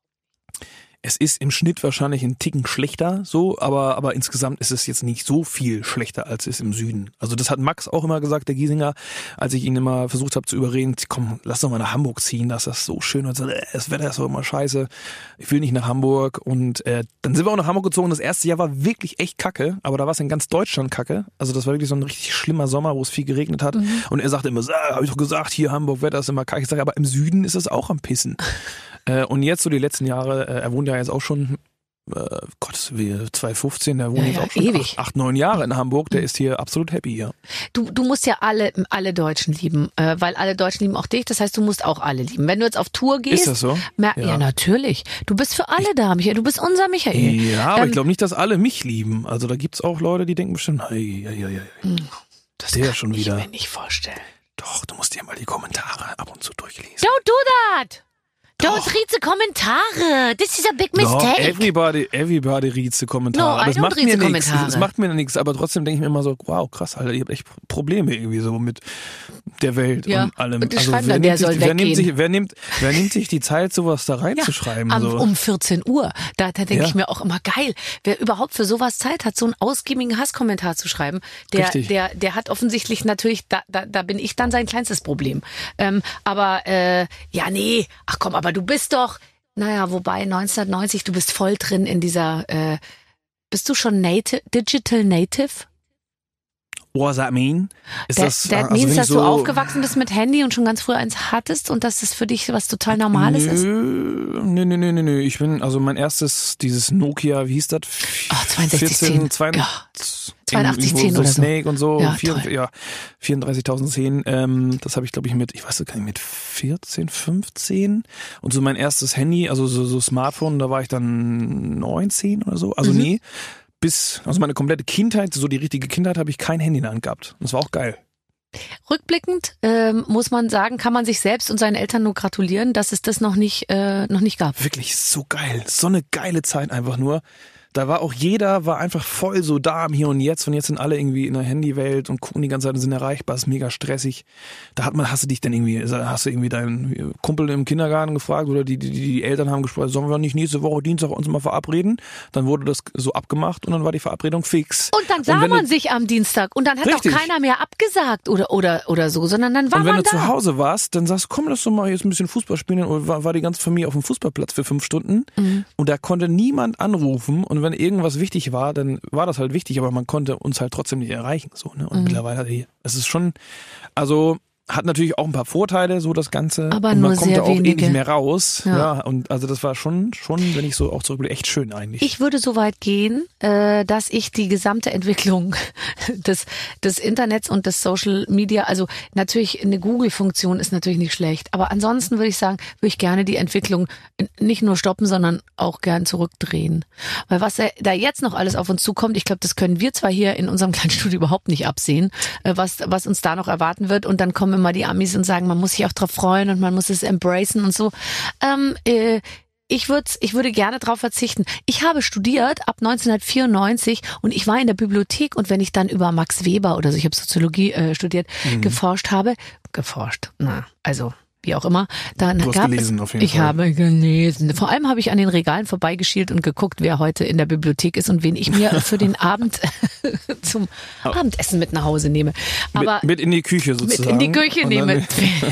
es ist im Schnitt wahrscheinlich ein Ticken schlechter, so, aber, aber insgesamt ist es jetzt nicht so viel schlechter, als es im Süden. Also das hat Max auch immer gesagt, der Giesinger, als ich ihn immer versucht habe zu überreden, komm, lass doch mal nach Hamburg ziehen, das ist so schön. Und so, äh, das Wetter ist doch immer scheiße, ich will nicht nach Hamburg. Und äh, dann sind wir auch nach Hamburg gezogen. Das erste Jahr war wirklich echt kacke, aber da war es in ganz Deutschland kacke. Also das war wirklich so ein richtig schlimmer Sommer, wo es viel geregnet hat. Mhm. Und er sagte immer, so, ah, habe ich doch gesagt, hier Hamburg, Wetter ist immer kacke. Ich sage, aber im Süden ist es auch am Pissen. äh, und jetzt so die letzten Jahre, äh, er wohnt ja jetzt auch schon, äh, Gott, wie zwanzig fünfzehn, der wohnt Ja, jetzt ja, auch schon ewig. acht, acht, neun Jahre in Hamburg, der ist hier absolut happy, ja. Du, du musst ja alle, alle Deutschen lieben, äh, weil alle Deutschen lieben auch dich. Das heißt, du musst auch alle lieben. Wenn du jetzt auf Tour gehst. Ist das so? Mer- ja. ja, natürlich. Du bist für alle da, Michael. Du bist unser Michael. Ja, aber Ähm, ich glaube nicht, dass alle mich lieben. Also da gibt's auch Leute, die denken bestimmt, hey, hey, hey, hey. Das der kann schon ich wieder. mir nicht vorstellen. Doch, du musst dir mal die Kommentare ab und zu durchlesen. Don't do that! Don't Doch. read the Kommentare. This is a big No, mistake. everybody, everybody reads the Kommentare. No, I das don't macht read mir the nichts. Kommentare. Das macht mir nichts. Aber trotzdem denke ich mir immer so, wow, krass, Alter, ihr habt echt Probleme irgendwie so mit der Welt Ja, und allem. und die schreiben wer dann, der nimmt sich, soll wer nimmt weggehen. sich, wer nimmt, wer nimmt sich die Zeit, sowas da Ja, reinzuschreiben? am, so? um vierzehn Uhr. Da, da denke Ja. ich mir auch immer, geil, wer überhaupt für sowas Zeit hat, so einen ausgiebigen Hasskommentar zu schreiben, der, Richtig. der, der hat offensichtlich natürlich, da, da, da bin ich dann sein kleinstes Problem. Ähm, aber äh, ja, nee, ach komm, aber du bist doch, naja, wobei neunzehnhundertneunzig, du bist voll drin in dieser, äh, bist du schon native, Digital Native? What does that mean? Ist That, das, that also means, wenn ich dass so, du aufgewachsen bist mit Handy und schon ganz früh eins hattest und dass das für dich was total Normales ist? Nö, nö, nö, nö, nö. Ich bin, also mein erstes, dieses Nokia, wie hieß das? Ah, zweiundsechzig zehn. vierzehn, zwei, Ja. zweiundachtzig zehn so oder so. Snake und so. Ja, vier, toll. ja, vierunddreißigtausendzehn. Ähm, das habe ich, glaube ich, mit, ich weiß gar nicht, mit vierzehn, fünfzehn. Und so mein erstes Handy, also so, so Smartphone, da war ich dann neunzehn oder so. Also Mhm. nee, bis, also meine komplette Kindheit, so die richtige Kindheit, habe ich kein Handy in der Hand gehabt. Das war auch geil. Rückblickend ähm, muss man sagen, kann man sich selbst und seinen Eltern nur gratulieren, dass es das noch nicht äh, noch nicht gab. Wirklich so geil. So eine geile Zeit einfach nur. Da war auch jeder, war einfach voll so da im Hier und Jetzt und jetzt sind alle irgendwie in der Handywelt und gucken die ganze Zeit und sind erreichbar, ist mega stressig. Da hat man, hast du dich dann irgendwie, hast du irgendwie deinen Kumpel im Kindergarten gefragt oder die, die, die Eltern haben gesprochen, sollen wir nicht nächste Woche Dienstag uns mal verabreden? Dann wurde das so abgemacht und dann war die Verabredung fix. Und dann sah und man du, sich am Dienstag und dann hat richtig. auch keiner mehr abgesagt oder, oder, oder so, sondern dann war man da. Und wenn du zu Hause warst, dann sagst du, komm, lass doch mal jetzt ein bisschen Fußball spielen und war, war die ganze Familie auf dem Fußballplatz für fünf Stunden mhm. und da konnte niemand anrufen und wenn irgendwas wichtig war, dann war das halt wichtig, aber man konnte uns halt trotzdem nicht erreichen. So, ne? Und mhm. mittlerweile, es ist schon, also hat natürlich auch ein paar Vorteile, so das Ganze. Aber und man nur kommt sehr da auch wenige. eh nicht mehr raus. Ja. ja, und also das war schon, schon, wenn ich so auch zurückblicke, echt schön eigentlich. Ich würde so weit gehen, äh, dass ich die gesamte Entwicklung des, des Internets und des Social Media, also natürlich eine Google-Funktion ist natürlich nicht schlecht, aber ansonsten würde ich sagen, würde ich gerne die Entwicklung nicht nur stoppen, sondern auch gern zurückdrehen. Weil was da jetzt noch alles auf uns zukommt, ich glaube, das können wir zwar hier in unserem kleinen Studio überhaupt nicht absehen, äh, was, was uns da noch erwarten wird und dann kommen immer die Amis und sagen, man muss sich auch drauf freuen und man muss es embracen und so. Ähm, äh, ich würde ich würde gerne drauf verzichten. Ich habe studiert ab neunzehnhundertvierundneunzig und ich war in der Bibliothek und wenn ich dann über Max Weber oder so, ich habe Soziologie äh, studiert, mhm. geforscht habe, geforscht, na, also wie auch immer, dann du hast gab gelesen, es, auf jeden ich Fall. habe gelesen. Vor allem habe ich an den Regalen vorbeigeschielt und geguckt, wer heute in der Bibliothek ist und wen ich mir für den Abend zum oh. Abendessen mit nach Hause nehme. Aber mit, mit in die Küche sozusagen. Mit in die Küche und nehme.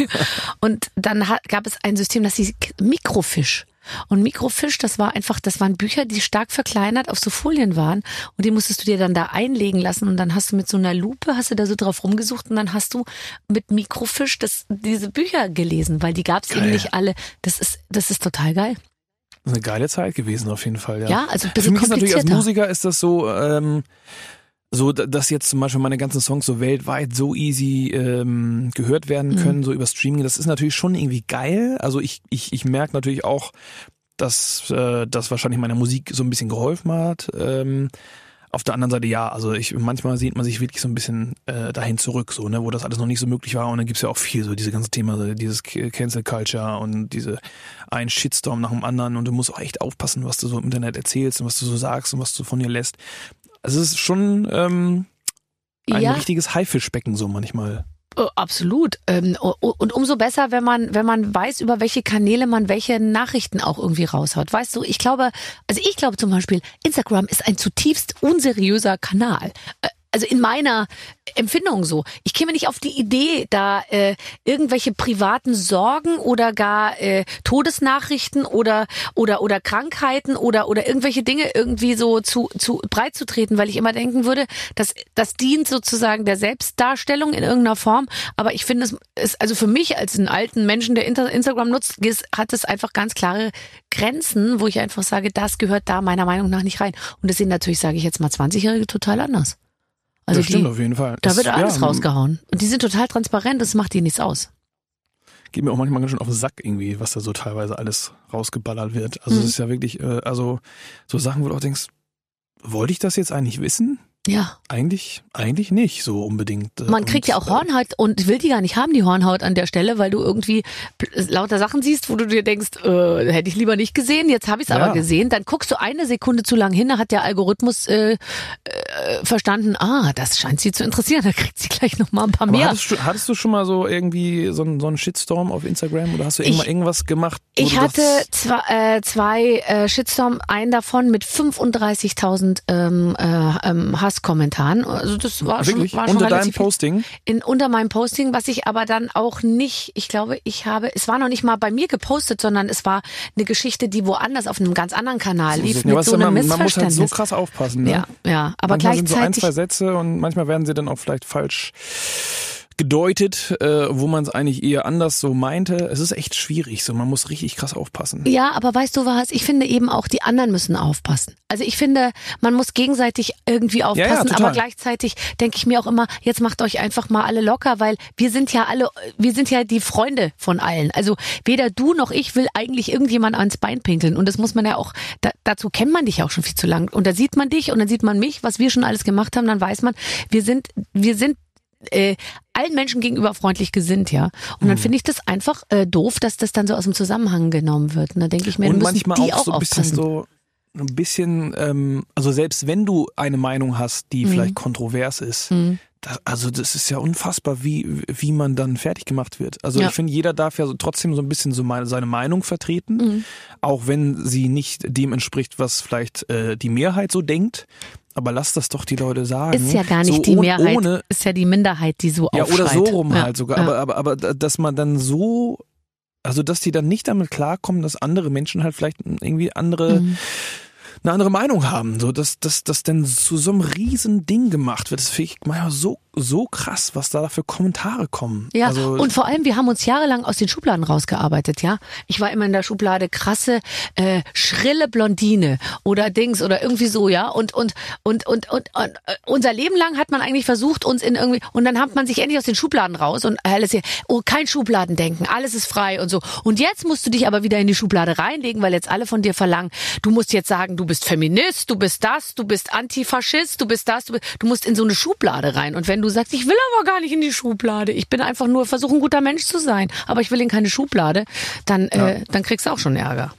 Und dann hat, gab es ein System, das hieß Mikrofisch. Und Mikrofisch, das war einfach, das waren Bücher, die stark verkleinert auf so Folien waren und die musstest du dir dann da einlegen lassen und dann hast du mit so einer Lupe, hast du da so drauf rumgesucht und dann hast du mit Mikrofisch das, diese Bücher gelesen, weil die gab's eben nicht alle. Das ist, das ist total geil. Das ist eine geile Zeit gewesen auf jeden Fall, ja. Ja, also ein bisschen Für mich ist natürlich als komplizierter. Musiker ist das so, ähm, so, dass jetzt zum Beispiel meine ganzen Songs so weltweit so easy ähm, gehört werden können, mhm. so über Streaming, das ist natürlich schon irgendwie geil. Also ich ich ich merke natürlich auch, dass äh, das wahrscheinlich meiner Musik so ein bisschen geholfen hat. Ähm, auf der anderen Seite ja, also ich manchmal sieht man sich wirklich so ein bisschen äh, dahin zurück, so ne, wo das alles noch nicht so möglich war. Und dann gibt's ja auch viel so diese ganze Thema, so dieses Cancel Culture und diese ein Shitstorm nach dem anderen. Und du musst auch echt aufpassen, was du so im Internet erzählst und was du so sagst und was du von dir lässt. Also es ist schon ähm, ein ja. richtiges Haifischbecken so manchmal. Oh, absolut. Und umso besser, wenn man, wenn man weiß, über welche Kanäle man welche Nachrichten auch irgendwie raushaut. Weißt du, ich glaube, also ich glaube zum Beispiel, Instagram ist ein zutiefst unseriöser Kanal. Also in meiner Empfindung so. Ich käme nicht auf die Idee, da äh, irgendwelche privaten Sorgen oder gar äh, Todesnachrichten oder oder oder Krankheiten oder oder irgendwelche Dinge irgendwie so zu zu breit zu treten, weil ich immer denken würde, dass das dient sozusagen der Selbstdarstellung in irgendeiner Form. Aber ich finde, es ist also für mich als einen alten Menschen, der Instagram nutzt, hat es einfach ganz klare Grenzen, wo ich einfach sage, das gehört da meiner Meinung nach nicht rein. Und das sind natürlich, sage ich jetzt mal, zwanzigjährige total anders. Also das stimmt die, auf jeden Fall. Da das, wird alles ja, rausgehauen. Und die sind total transparent, das macht die nichts aus. Geht mir auch manchmal ganz schön auf den Sack irgendwie, was da so teilweise alles rausgeballert wird. Also es mhm. ist ja wirklich, äh, also so Sachen, wo du auch denkst, wollte ich das jetzt eigentlich wissen? Ja. Eigentlich, eigentlich nicht so unbedingt. Man kriegt und, ja auch Hornhaut und will die gar nicht haben, die Hornhaut an der Stelle, weil du irgendwie lauter Sachen siehst, wo du dir denkst, äh, hätte ich lieber nicht gesehen, jetzt habe ich es ja. aber gesehen. Dann guckst du eine Sekunde zu lang hin, da hat der Algorithmus äh, äh, verstanden, ah, das scheint sie zu interessieren, da kriegt sie gleich nochmal ein paar aber mehr. Hattest du, hattest du schon mal so irgendwie so einen, so einen Shitstorm auf Instagram oder hast du irgendwann ich, irgendwas gemacht? Ich hatte zwei, äh, zwei äh, Shitstorm, einen davon mit fünfunddreißigtausend ähm, äh, ähm, Hasskommentaren. Also das war Wirklich? schon, war schon unter relativ deinem Posting? In, unter meinem Posting, was ich aber dann auch nicht, ich glaube, ich habe, es war noch nicht mal bei mir gepostet, sondern es war eine Geschichte, die woanders auf einem ganz anderen Kanal lief, ja, mit so einem man, Missverständnis. Man muss halt so krass aufpassen. Ne? Ja, ja, aber manchmal gleichzeitig sind so ein, zwei Sätze und manchmal werden sie dann auch vielleicht falsch gedeutet, äh, wo man es eigentlich eher anders so meinte. Es ist echt schwierig, so man muss richtig krass aufpassen. Ja, aber weißt du was, ich finde eben auch, die anderen müssen aufpassen. Also ich finde, man muss gegenseitig irgendwie aufpassen, ja, ja, aber gleichzeitig denke ich mir auch immer, jetzt macht euch einfach mal alle locker, weil wir sind ja alle, wir sind ja die Freunde von allen. Also weder du noch ich will eigentlich irgendjemand ans Bein pinkeln und das muss man ja auch, da, dazu kennt man dich auch schon viel zu lang und da sieht man dich und dann sieht man mich, was wir schon alles gemacht haben, dann weiß man, wir sind, wir sind Äh, allen Menschen gegenüber freundlich gesinnt, ja. Und dann finde ich das einfach äh, doof, dass das dann so aus dem Zusammenhang genommen wird. Und da denke ich mir, und müssen manchmal die auch auch so ein bisschen aufpassen. so ein bisschen, ähm, also selbst wenn du eine Meinung hast, die mhm. vielleicht kontrovers ist, mhm. das, also das ist ja unfassbar, wie wie man dann fertig gemacht wird. Also ja. ich finde, jeder darf ja so trotzdem so ein bisschen so meine, seine Meinung vertreten, mhm. auch wenn sie nicht dem entspricht, was vielleicht äh, die Mehrheit so denkt. Aber lass das doch die Leute sagen. Ist ja gar nicht so die Mehrheit, ohne, ist ja die Minderheit, die so aufschreit. Ja, oder so rum ja. halt sogar. Ja. Aber, aber, aber dass man dann so, also dass die dann nicht damit klarkommen, dass andere Menschen halt vielleicht irgendwie andere, mhm. eine andere Meinung haben. So, dass das dass dann zu so einem riesen Ding gemacht wird. Das finde ich manchmal so, so krass, was da für Kommentare kommen. Ja, also, und vor allem, wir haben uns jahrelang aus den Schubladen rausgearbeitet, ja. Ich war immer in der Schublade krasse, äh, schrille Blondine oder Dings oder irgendwie so, ja. Und, und, und, und, und, und äh, unser Leben lang hat man eigentlich versucht, uns in irgendwie, und dann hat man sich endlich aus den Schubladen raus und alles hier, oh, kein Schubladendenken, alles ist frei und so. Und jetzt musst du dich aber wieder in die Schublade reinlegen, weil jetzt alle von dir verlangen, du musst jetzt sagen, du bist Feminist, du bist das, du bist Antifaschist, du bist das, du, bist, du musst in so eine Schublade rein. Und wenn du sagst, ich will aber gar nicht in die Schublade, ich bin einfach nur, versuche ein guter Mensch zu sein, aber ich will in keine Schublade, dann, ja. äh, dann kriegst du auch schon Ärger.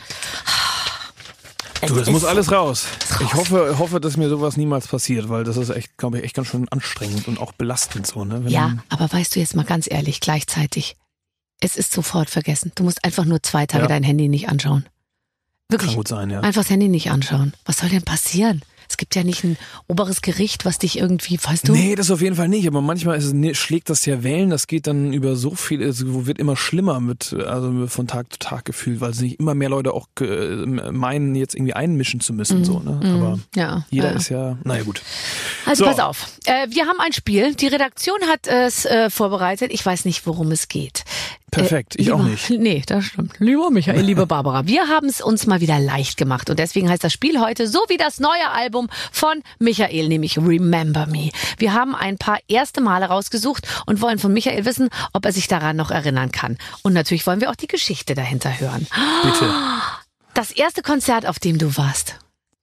Du, das muss alles raus. Ich hoffe, hoffe, dass mir sowas niemals passiert, weil das ist echt, glaube ich, echt ganz schön anstrengend und auch belastend so, ne? Wenn ja, aber weißt du jetzt mal ganz ehrlich, gleichzeitig, es ist sofort vergessen. Du musst einfach nur zwei Tage ja. dein Handy nicht anschauen. Wirklich. Kann gut sein, ja. Einfach das Handy nicht anschauen. Was soll denn passieren? Es gibt ja nicht ein oberes Gericht, was dich irgendwie, weißt du? Nee, das auf jeden Fall nicht. Aber manchmal ist es, schlägt das ja Wellen. Das geht dann über so viel, es wird immer schlimmer mit, also von Tag zu Tag gefühlt, weil sich immer mehr Leute auch meinen, jetzt irgendwie einmischen zu müssen. Mm, so, ne? Aber mm, ja, jeder ja. ist ja, naja gut. Also so. pass auf. Äh, wir haben ein Spiel. Die Redaktion hat es äh, vorbereitet. Ich weiß nicht, worum es geht. Perfekt, ich lieber, auch nicht. Nee, das stimmt. Lieber Michael, liebe Barbara. Wir haben es uns mal wieder leicht gemacht und deswegen heißt das Spiel heute so wie das neue Album von Michael, nämlich Remember Me. Wir haben ein paar erste Male rausgesucht und wollen von Michael wissen, ob er sich daran noch erinnern kann. Und natürlich wollen wir auch die Geschichte dahinter hören. Bitte. Das erste Konzert, auf dem du warst?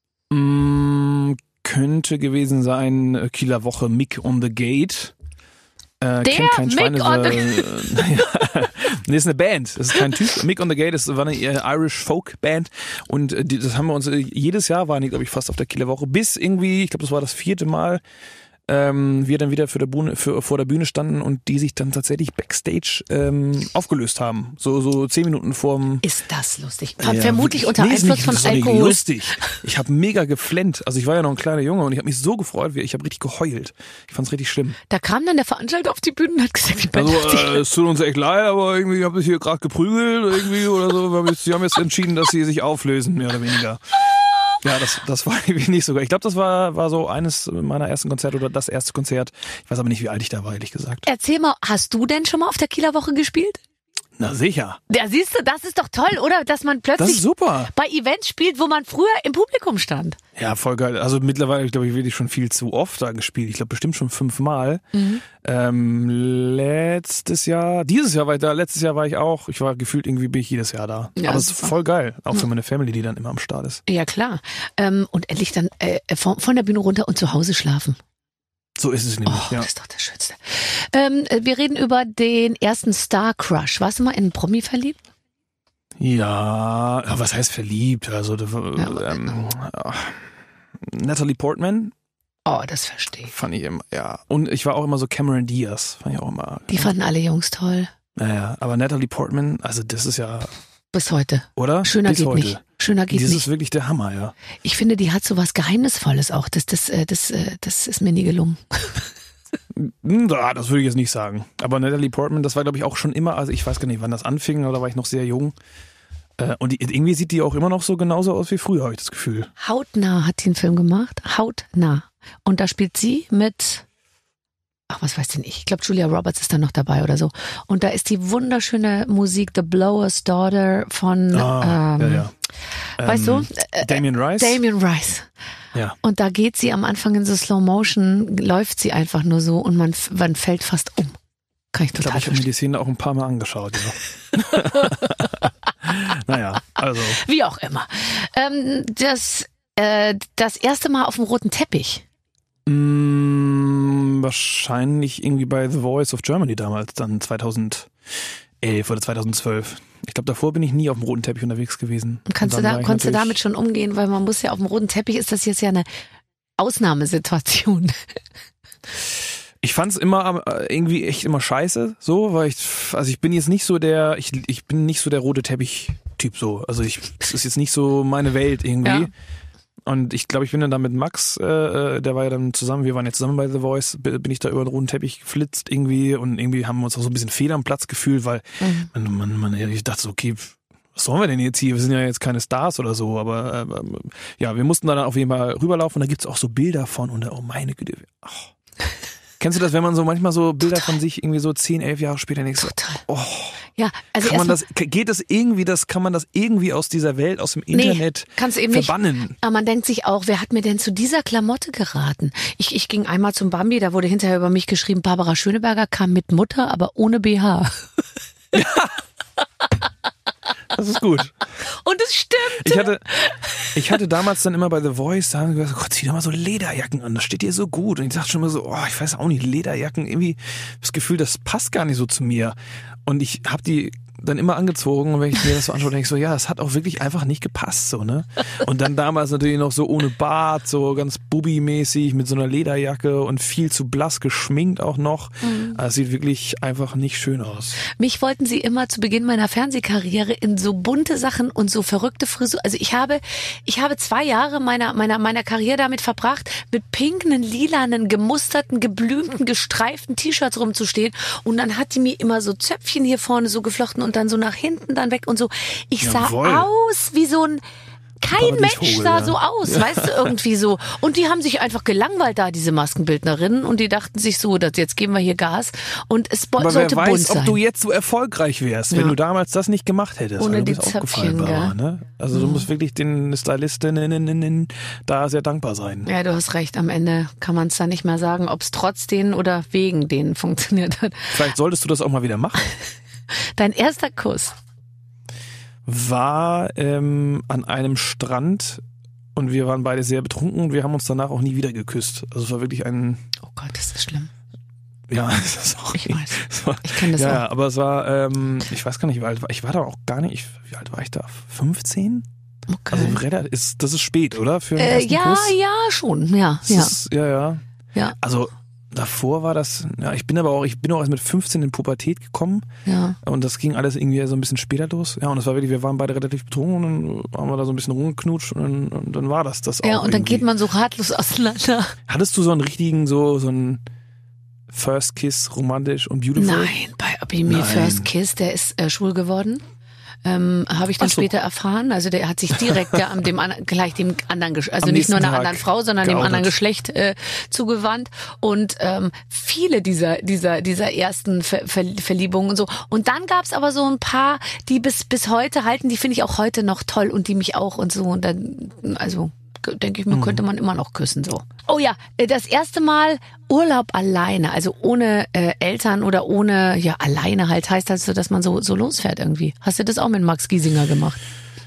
Mm, könnte gewesen sein, Kieler Woche, Mick on the Gate. Äh, Der kennt kein Schwein, Mick on the Gate. Äh, nee, ist eine Band. Das ist kein Typ. Mick on the Gate ist, war eine Irish Folk Band und die, das haben wir uns jedes Jahr waren die, glaube ich, fast auf der Kieler Woche bis irgendwie, ich glaube, das war das vierte Mal. Ähm, wir dann wieder für der Bühne, für, vor der Bühne standen und die sich dann tatsächlich Backstage ähm, aufgelöst haben. So so zehn Minuten vorm... Ist das lustig? Ja, Vermutlich unter nee, Einfluss nicht, von das war Alkohol. Lustig. Ich habe mega geflennt. Also ich war ja noch ein kleiner Junge und ich habe mich so gefreut, ich habe richtig geheult. Ich fand's richtig schlimm. Da kam dann der Veranstalter auf die Bühne und hat gesagt, die Band also, äh, es tut uns echt leid, aber irgendwie habe ich hier gerade geprügelt irgendwie oder so. Wir haben jetzt, sie haben jetzt entschieden, dass sie sich auflösen, mehr oder weniger. Ja, das, das war irgendwie nicht sogar. Ich glaube, das war, war so eines meiner ersten Konzerte oder das erste Konzert. Ich weiß aber nicht, wie alt ich da war, ehrlich gesagt. Erzähl mal, hast du denn schon mal auf der Kieler Woche gespielt? Na sicher. Ja, siehst du, das ist doch toll, oder? Dass man plötzlich das ist super. bei Events spielt, wo man früher im Publikum stand. Ja, voll geil. Also mittlerweile, glaube ich, wirklich schon viel zu oft da gespielt. Ich glaube bestimmt schon fünfmal. Mhm. Ähm, letztes Jahr, dieses Jahr war ich da, letztes Jahr war ich auch. Ich war gefühlt irgendwie, bin ich jedes Jahr da. Ja, aber es ist voll geil. Auch für meine Family, die dann immer am Start ist. Ja, klar. Ähm, und endlich dann äh, von, von der Bühne runter und zu Hause schlafen. So ist es nämlich, oh, ja. Das ist doch das Schönste. Ähm, wir reden über den ersten Star Crush. Warst du mal in einen Promi verliebt? Ja, was heißt verliebt? Also ja, ähm, Natalie Portman. Oh, das verstehe ich. Fand ich immer, ja. Und ich war auch immer so Cameron Diaz. Fand ich auch immer. Die ja. fanden alle Jungs toll. Naja, aber Natalie Portman, also das ist ja... Bis heute. Oder? Schöner Bis geht heute. nicht. Schöner geht das nicht. Das ist wirklich der Hammer, ja. Ich finde, die hat so was Geheimnisvolles auch. Das, das, das, das, das ist mir nie gelungen. Ja, das würde ich jetzt nicht sagen. Aber Natalie Portman, das war, glaube ich, auch schon immer, also ich weiß gar nicht, wann das anfing, aber da war ich noch sehr jung. Und die, irgendwie sieht die auch immer noch so genauso aus wie früher, habe ich das Gefühl. Hautnah hat die einen Film gemacht. Hautnah. Und da spielt sie mit... Ach, was weiß denn ich? Ich glaube, Julia Roberts ist da noch dabei oder so. Und da ist die wunderschöne Musik The Blower's Daughter von, ah, ähm, ja, ja. weißt ähm, du? Äh, Damien Rice? Damien Rice. Ja. Und da geht sie am Anfang in so Slow Motion, läuft sie einfach nur so und man, man fällt fast um. Kann ich total Ich glaube, ich habe mir die Szene auch ein paar Mal angeschaut. Ja. Naja, also. Wie auch immer. Ähm, das, äh, das erste Mal auf dem roten Teppich. Mm, wahrscheinlich irgendwie bei The Voice of Germany damals, dann zweitausendelf zweitausendelf oder zweitausendzwölf. Ich glaube, davor bin ich nie auf dem roten Teppich unterwegs gewesen. Kannst du da, konntest du damit schon umgehen? Weil man muss ja auf dem roten Teppich, ist das jetzt ja eine Ausnahmesituation. Ich fand's immer irgendwie echt immer scheiße, so, weil ich, also ich bin jetzt nicht so der, ich, ich bin nicht so der rote Teppich-Typ so. Also ich, es ist jetzt nicht so meine Welt irgendwie. Ja. Und ich glaube, ich bin dann da mit Max, äh, der war ja dann zusammen, wir waren ja zusammen bei The Voice, bin ich da über den roten Teppich geflitzt irgendwie und irgendwie haben wir uns auch so ein bisschen fehl am Platz gefühlt, weil mhm. man, man, man, ich dachte so, okay, was sollen wir denn jetzt hier? Wir sind ja jetzt keine Stars oder so, aber äh, ja, wir mussten da dann auf jeden Fall rüberlaufen und da gibt's auch so Bilder von und oh meine Güte, ach. Kennst du das, wenn man so manchmal so Bilder Total. von sich irgendwie so zehn, elf Jahre später denkst, Total. oh, ja, also kann man das, geht das irgendwie, das kann man das irgendwie aus dieser Welt, aus dem Internet nee, kannst du eben verbannen? Nicht. Aber man denkt sich auch, wer hat mir denn zu dieser Klamotte geraten? Ich, ich ging einmal zum Bambi, da wurde hinterher über mich geschrieben, Barbara Schöneberger kam mit Mutter, aber ohne B H. Ja. Das ist gut. Und es stimmt. Ich hatte, ich hatte damals dann immer bei The Voice, da haben wir gesagt, Gott, zieh doch mal so Lederjacken an, das steht dir so gut. Und ich dachte schon immer so, oh, ich weiß auch nicht, Lederjacken, irgendwie das Gefühl, das passt gar nicht so zu mir. Und ich habe die dann immer angezogen und wenn ich mir das so anschaue, denke ich so, ja, das hat auch wirklich einfach nicht gepasst, so, ne? Und dann damals natürlich noch so ohne Bart, so ganz Bubi-mäßig mit so einer Lederjacke und viel zu blass geschminkt auch noch. Mhm. Das sieht wirklich einfach nicht schön aus. Mich wollten sie immer zu Beginn meiner Fernsehkarriere in so bunte Sachen und so verrückte Frisur. Also ich habe, ich habe zwei Jahre meiner, meiner, meiner Karriere damit verbracht, mit pinken, lilanen, gemusterten, geblümten, gestreiften T-Shirts rumzustehen und dann hat die mir immer so Zöpfchen hier vorne so geflochten und dann so nach hinten dann weg und so. Ich Jawohl. sah aus wie so ein, kein Mensch sah ja. so aus, ja. weißt du, irgendwie so. Und die haben sich einfach gelangweilt da, diese Maskenbildnerinnen, und die dachten sich so, dass jetzt geben wir hier Gas und es Aber sollte wer weiß, bunt sein. ob du jetzt so erfolgreich wärst, Ja. wenn du damals das nicht gemacht hättest. Ohne also die du bist aufgefallen, Zöpfchen, Barbara, gell? ne? Also du musst wirklich den Stylistinnen da sehr dankbar sein. Ja, du hast recht. Am Ende kann man es dann nicht mehr sagen, ob es trotz denen oder wegen denen funktioniert hat. Vielleicht solltest du das auch mal wieder machen. Dein erster Kuss war ähm, an einem Strand und wir waren beide sehr betrunken und wir haben uns danach auch nie wieder geküsst. Also es war wirklich ein... Oh Gott, das ist schlimm. Ja, das ist auch... Ich weiß. War, ich kenne das ja, auch. Ja, aber es war... Ähm, ich weiß gar nicht, wie alt war ich. war da auch gar nicht... Ich, wie alt war ich da? fünfzehn? Okay. Also relativ, ist, das ist spät, oder? Für den Äh, ersten ja, Kuss? ja, schon. Ja, Das ja. Ist, ja, ja. ja. Also davor war das, ja, ich bin aber auch, ich bin auch erst mit fünfzehn in Pubertät gekommen. Ja. Und das ging alles irgendwie so ein bisschen später los. Ja, und das war wirklich, wir waren beide relativ betrunken und dann haben wir da so ein bisschen rumgeknutscht und dann, und dann war das das auch. Ja, und dann irgendwie. geht man so ratlos auseinander. Hattest du so einen richtigen, so, so einen First Kiss, romantisch und beautiful? Nein, bei Abimi Nein. First Kiss, der ist äh, schwul geworden. Ähm, habe ich dann Ach so. später erfahren. Also der hat sich direkt ja, dem an, gleich dem anderen, Gesch- also Am nicht nur einer nächsten anderen Tag Frau, sondern dem geoutet. anderen Geschlecht äh, zugewandt. Und ähm, viele dieser dieser dieser ersten Ver- Ver- Verliebungen und so. Und dann gab's aber so ein paar, die bis bis heute halten. Die finde ich auch heute noch toll und die mich auch und so. Und dann, also denke ich mir, könnte man immer noch küssen so. Oh ja, das erste Mal Urlaub alleine, also ohne äh, Eltern oder ohne, ja, alleine halt, heißt das so, dass man so so losfährt irgendwie. Hast du das auch mit Max Giesinger gemacht?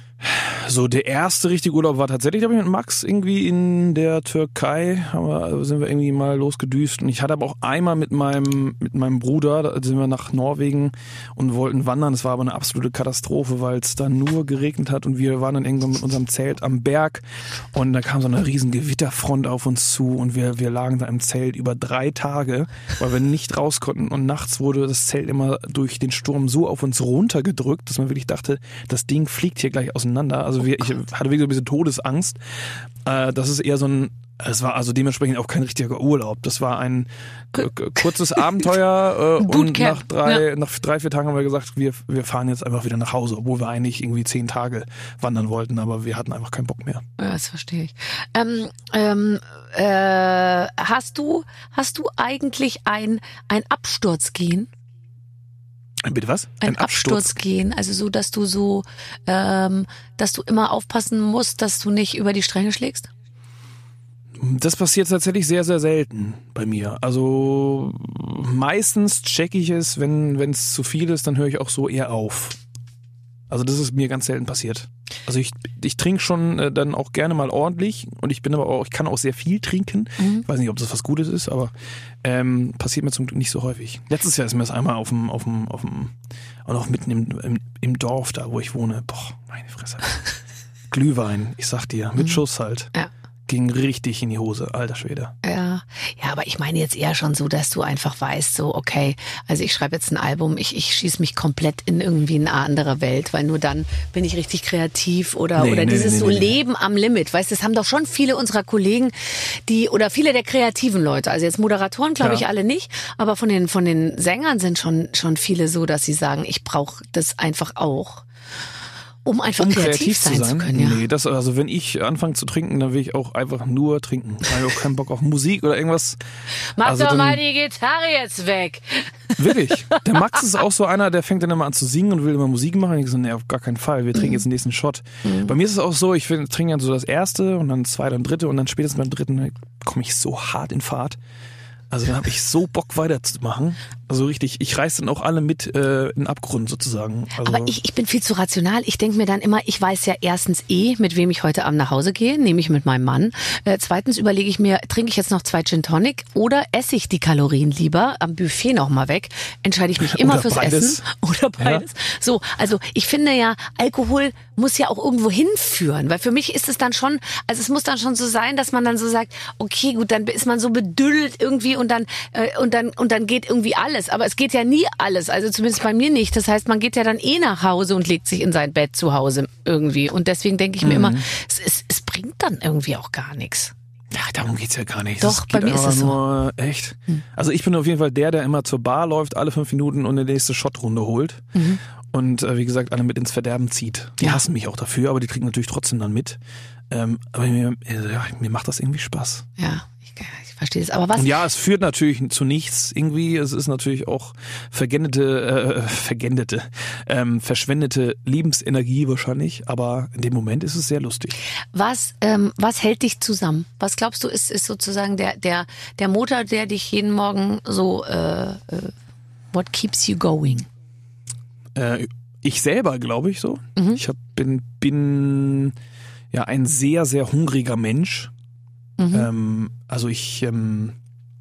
So, der erste richtige Urlaub war tatsächlich, glaube ich, mit Max irgendwie in der Türkei. Aber sind wir irgendwie mal losgedüst. Und ich hatte aber auch einmal mit meinem, mit meinem Bruder, da sind wir nach Norwegen und wollten wandern. Das war aber eine absolute Katastrophe, weil es da nur geregnet hat und wir waren dann irgendwann mit unserem Zelt am Berg und da kam so eine riesen Gewitterfront auf uns zu und wir, wir lagen da im Zelt über drei Tage, weil wir nicht raus konnten und nachts wurde das Zelt immer durch den Sturm so auf uns runtergedrückt, dass man wirklich dachte, das Ding fliegt hier gleich auseinander. Also wir, ich hatte wirklich so ein bisschen Todesangst. Äh, das ist eher so ein, es war also dementsprechend auch kein richtiger Urlaub. Das war ein k- k- kurzes Abenteuer äh, und nach drei, ja. nach drei, vier Tagen haben wir gesagt, wir, wir fahren jetzt einfach wieder nach Hause, obwohl wir eigentlich irgendwie zehn Tage wandern wollten, aber wir hatten einfach keinen Bock mehr. Ja, das verstehe ich. Ähm, ähm, äh, hast du hast du eigentlich ein ein Absturzgen? Bitte was? Ein, Ein Absturz. Absturzgen, also so, dass du so, ähm, dass du immer aufpassen musst, dass du nicht über die Stränge schlägst? Das passiert tatsächlich sehr, sehr selten bei mir. Also meistens checke ich es, wenn wenn es zu viel ist, dann höre ich auch so eher auf. Also das ist mir ganz selten passiert. Also ich, ich trinke schon äh, dann auch gerne mal ordentlich und ich bin aber auch, ich kann auch sehr viel trinken. Mhm. Ich weiß nicht, ob das was Gutes ist, aber ähm, passiert mir zum Glück nicht so häufig. Letztes Jahr ist mir das einmal auf dem, auf dem, auf dem, auch noch mitten im, im, im Dorf da, wo ich wohne. Boah, meine Fresse. Glühwein, ich sag dir, mit mhm. Schuss halt. Ja. Ging richtig in die Hose, alter Schwede. Ja, ja, aber ich meine jetzt eher schon so, dass du einfach weißt, so okay, also ich schreibe jetzt ein Album, ich, ich schieße mich komplett in irgendwie eine andere Welt, weil nur dann bin ich richtig kreativ oder, nee, oder nee, dieses nee, so nee, nee. Leben am Limit, weißt du, das haben doch schon viele unserer Kollegen, die oder viele der kreativen Leute, also jetzt Moderatoren glaube ja. ich alle nicht, aber von den, von den Sängern sind schon, schon viele so, dass sie sagen, ich brauche das einfach auch. Um einfach um kreativ, kreativ sein zu sein. zu können, ja. Nee, das, also wenn ich anfange zu trinken, dann will ich auch einfach nur trinken. Ich habe auch keinen Bock auf Musik oder irgendwas. Mach also doch dann, mal die Gitarre jetzt weg. Wirklich. Der Max ist auch so einer, der fängt dann immer an zu singen und will immer Musik machen. Und ich so, nee, auf gar keinen Fall. Wir trinken mhm. jetzt den nächsten Shot. Mhm. Bei mir ist es auch so, ich trinke dann so das erste und dann zweite und dritte und dann spätestens beim dritten komme ich so hart in Fahrt. Also dann habe ich so Bock weiterzumachen. Also richtig, ich reiß dann auch alle mit äh, in den Abgrund sozusagen. Also aber ich, ich bin viel zu rational. Ich denke mir dann immer, ich weiß ja erstens eh, mit wem ich heute Abend nach Hause gehe, nämlich mit meinem Mann. Äh, zweitens überlege ich mir, trinke ich jetzt noch zwei Gin Tonic oder esse ich die Kalorien lieber am Buffet noch mal weg? Entscheide ich mich immer oder fürs beides. Essen oder beides. Ja. So, also ich finde ja, Alkohol muss ja auch irgendwo hinführen, weil für mich ist es dann schon, also es muss dann schon so sein, dass man dann so sagt, okay, gut, dann ist man so bedüllt irgendwie und dann äh, und dann und dann geht irgendwie alles. Aber es geht ja nie alles, also zumindest bei mir nicht. Das heißt, man geht ja dann eh nach Hause und legt sich in sein Bett zu Hause irgendwie. Und deswegen denke ich mir mhm. immer, es, es, es bringt dann irgendwie auch gar nichts. Ja, darum geht's ja gar nicht. Doch, das bei geht mir ist es nur, so. Echt? Mhm. Also ich bin auf jeden Fall der, der immer zur Bar läuft, alle fünf Minuten und eine nächste Shotrunde holt. Mhm. Und äh, wie gesagt, alle mit ins Verderben zieht. Die ja. hassen mich auch dafür, aber die trinken natürlich trotzdem dann mit. Ähm, aber mir, ja, mir macht das irgendwie Spaß. Ja. Ich verstehe das, aber was? Und ja, es führt natürlich zu nichts irgendwie. Es ist natürlich auch vergendete, äh, vergendete, ähm, verschwendete Lebensenergie wahrscheinlich. Aber in dem Moment ist es sehr lustig. Was, ähm, was hält dich zusammen? Was glaubst du, ist, ist sozusagen der, der, der Motor, der dich jeden Morgen so, äh, äh, what keeps you going? Äh, ich selber, glaube ich so. Mhm. Ich hab, bin, bin ja ein sehr, sehr hungriger Mensch. Mhm. Ähm, also ich, ähm,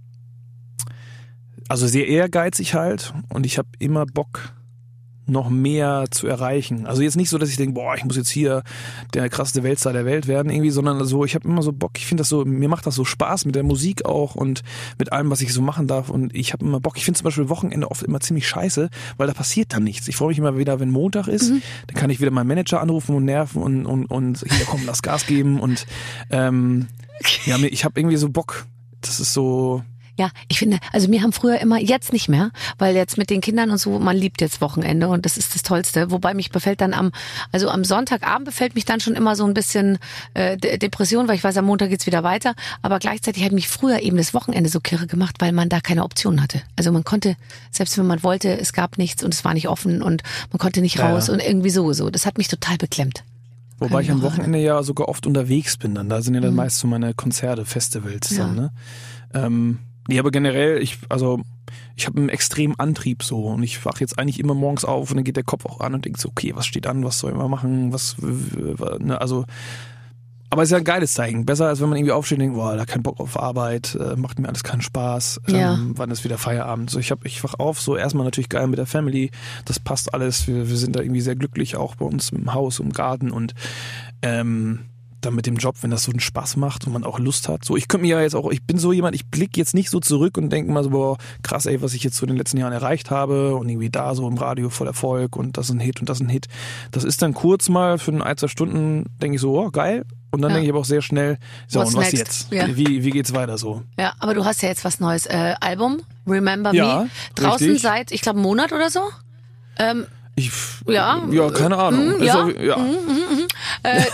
also sehr ehrgeizig halt und ich habe immer Bock, noch mehr zu erreichen. Also jetzt nicht so, dass ich denke, boah, ich muss jetzt hier der krasseste Weltstar der Welt werden irgendwie, sondern so, ich habe immer so Bock, ich finde das so, mir macht das so Spaß mit der Musik auch und mit allem, was ich so machen darf und ich habe immer Bock. Ich finde zum Beispiel Wochenende oft immer ziemlich scheiße, weil da passiert dann nichts. Ich freue mich immer wieder, wenn Montag ist, mhm. dann kann ich wieder meinen Manager anrufen und nerven und, und, und hier, komm, lass Gas geben und ähm, ja, ich habe irgendwie so Bock. Das ist so... Ja, ich finde, also mir haben früher immer, jetzt nicht mehr, weil jetzt mit den Kindern und so, man liebt jetzt Wochenende und das ist das Tollste. Wobei mich befällt dann am, also am Sonntagabend befällt mich dann schon immer so ein bisschen äh, Depression, weil ich weiß, am Montag geht's wieder weiter. Aber gleichzeitig hat mich früher eben das Wochenende so kirre gemacht, weil man da keine Option hatte. Also man konnte, selbst wenn man wollte, es gab nichts und es war nicht offen und man konnte nicht raus ja. und irgendwie so, so. Das hat mich total beklemmt. Wobei ich am Wochenende ja sogar oft unterwegs bin dann. Da sind ja dann mhm. meist so meine Konzerte, Festivals ja. dann, ne? Ähm, Nee, aber generell, ich, also, ich habe einen extremen Antrieb so und ich wache jetzt eigentlich immer morgens auf und dann geht der Kopf auch an und denkt so, okay, was steht an, was soll ich mal machen, was, ne, also, aber es ist ja ein geiles Zeichen. Besser, als wenn man irgendwie aufsteht und denkt, boah, da kein Bock auf Arbeit, äh, macht mir alles keinen Spaß, ja. ähm, wann ist wieder Feierabend. So, ich hab, ich wach auf, so erstmal natürlich geil mit der Family, das passt alles, wir, wir sind da irgendwie sehr glücklich, auch bei uns im Haus, im Garten und, ähm, dann mit dem Job, wenn das so einen Spaß macht und man auch Lust hat. So, ich könnte mir ja jetzt auch, ich bin so jemand, ich blicke jetzt nicht so zurück und denke mal so, boah, krass, ey, was ich jetzt so in den letzten Jahren erreicht habe und irgendwie da so im Radio voll Erfolg und das ist ein Hit und das ist ein Hit. Das ist dann kurz mal für ein, zwei Stunden, denke ich so, oh, geil. Und dann ja. denke ich aber auch sehr schnell, so, What's und was next? jetzt? Ja. Wie, wie geht's weiter so? Ja, aber du hast ja jetzt was Neues. Äh, Album, Remember ja, Me. Draußen richtig. seit, ich glaube, einem Monat oder so. Ähm, ich, ja. Ja, keine Ahnung. Mm, ja. Also, ja. Mm, mm, mm. Äh,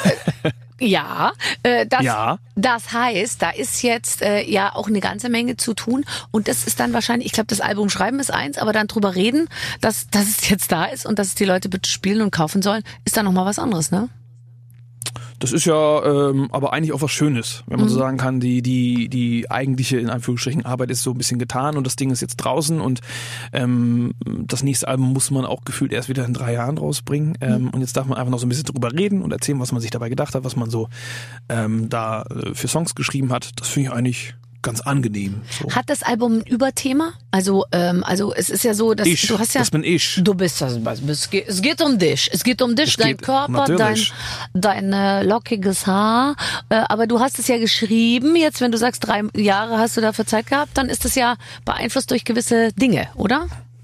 Ja, äh, das, ja, das heißt, da ist jetzt äh, ja auch eine ganze Menge zu tun und das ist dann wahrscheinlich, ich glaube, das Album schreiben ist eins, aber dann drüber reden, dass, dass es jetzt da ist und dass es die Leute bitte spielen und kaufen sollen, ist dann nochmal was anderes, ne? Das ist ja ähm, aber eigentlich auch was Schönes, wenn man mhm. so sagen kann, die die die eigentliche, in Anführungsstrichen, Arbeit ist so ein bisschen getan und das Ding ist jetzt draußen und ähm, das nächste Album muss man auch gefühlt erst wieder in drei Jahren rausbringen ähm, mhm. und jetzt darf man einfach noch so ein bisschen drüber reden und erzählen, was man sich dabei gedacht hat, was man so ähm, da äh, für Songs geschrieben hat. Das finde ich eigentlich ganz angenehm. So. Hat das Album ein Überthema? Also, ähm, also es ist ja so, dass ich, du hast ja, das bin ich. Du bist das. Es geht um dich. Es geht um dich, es dein geht, Körper, dein, dein äh, lockiges Haar. Äh, aber du hast es ja geschrieben. Jetzt, wenn du sagst, drei Jahre hast du dafür Zeit gehabt, dann ist das ja beeinflusst durch gewisse Dinge, oder?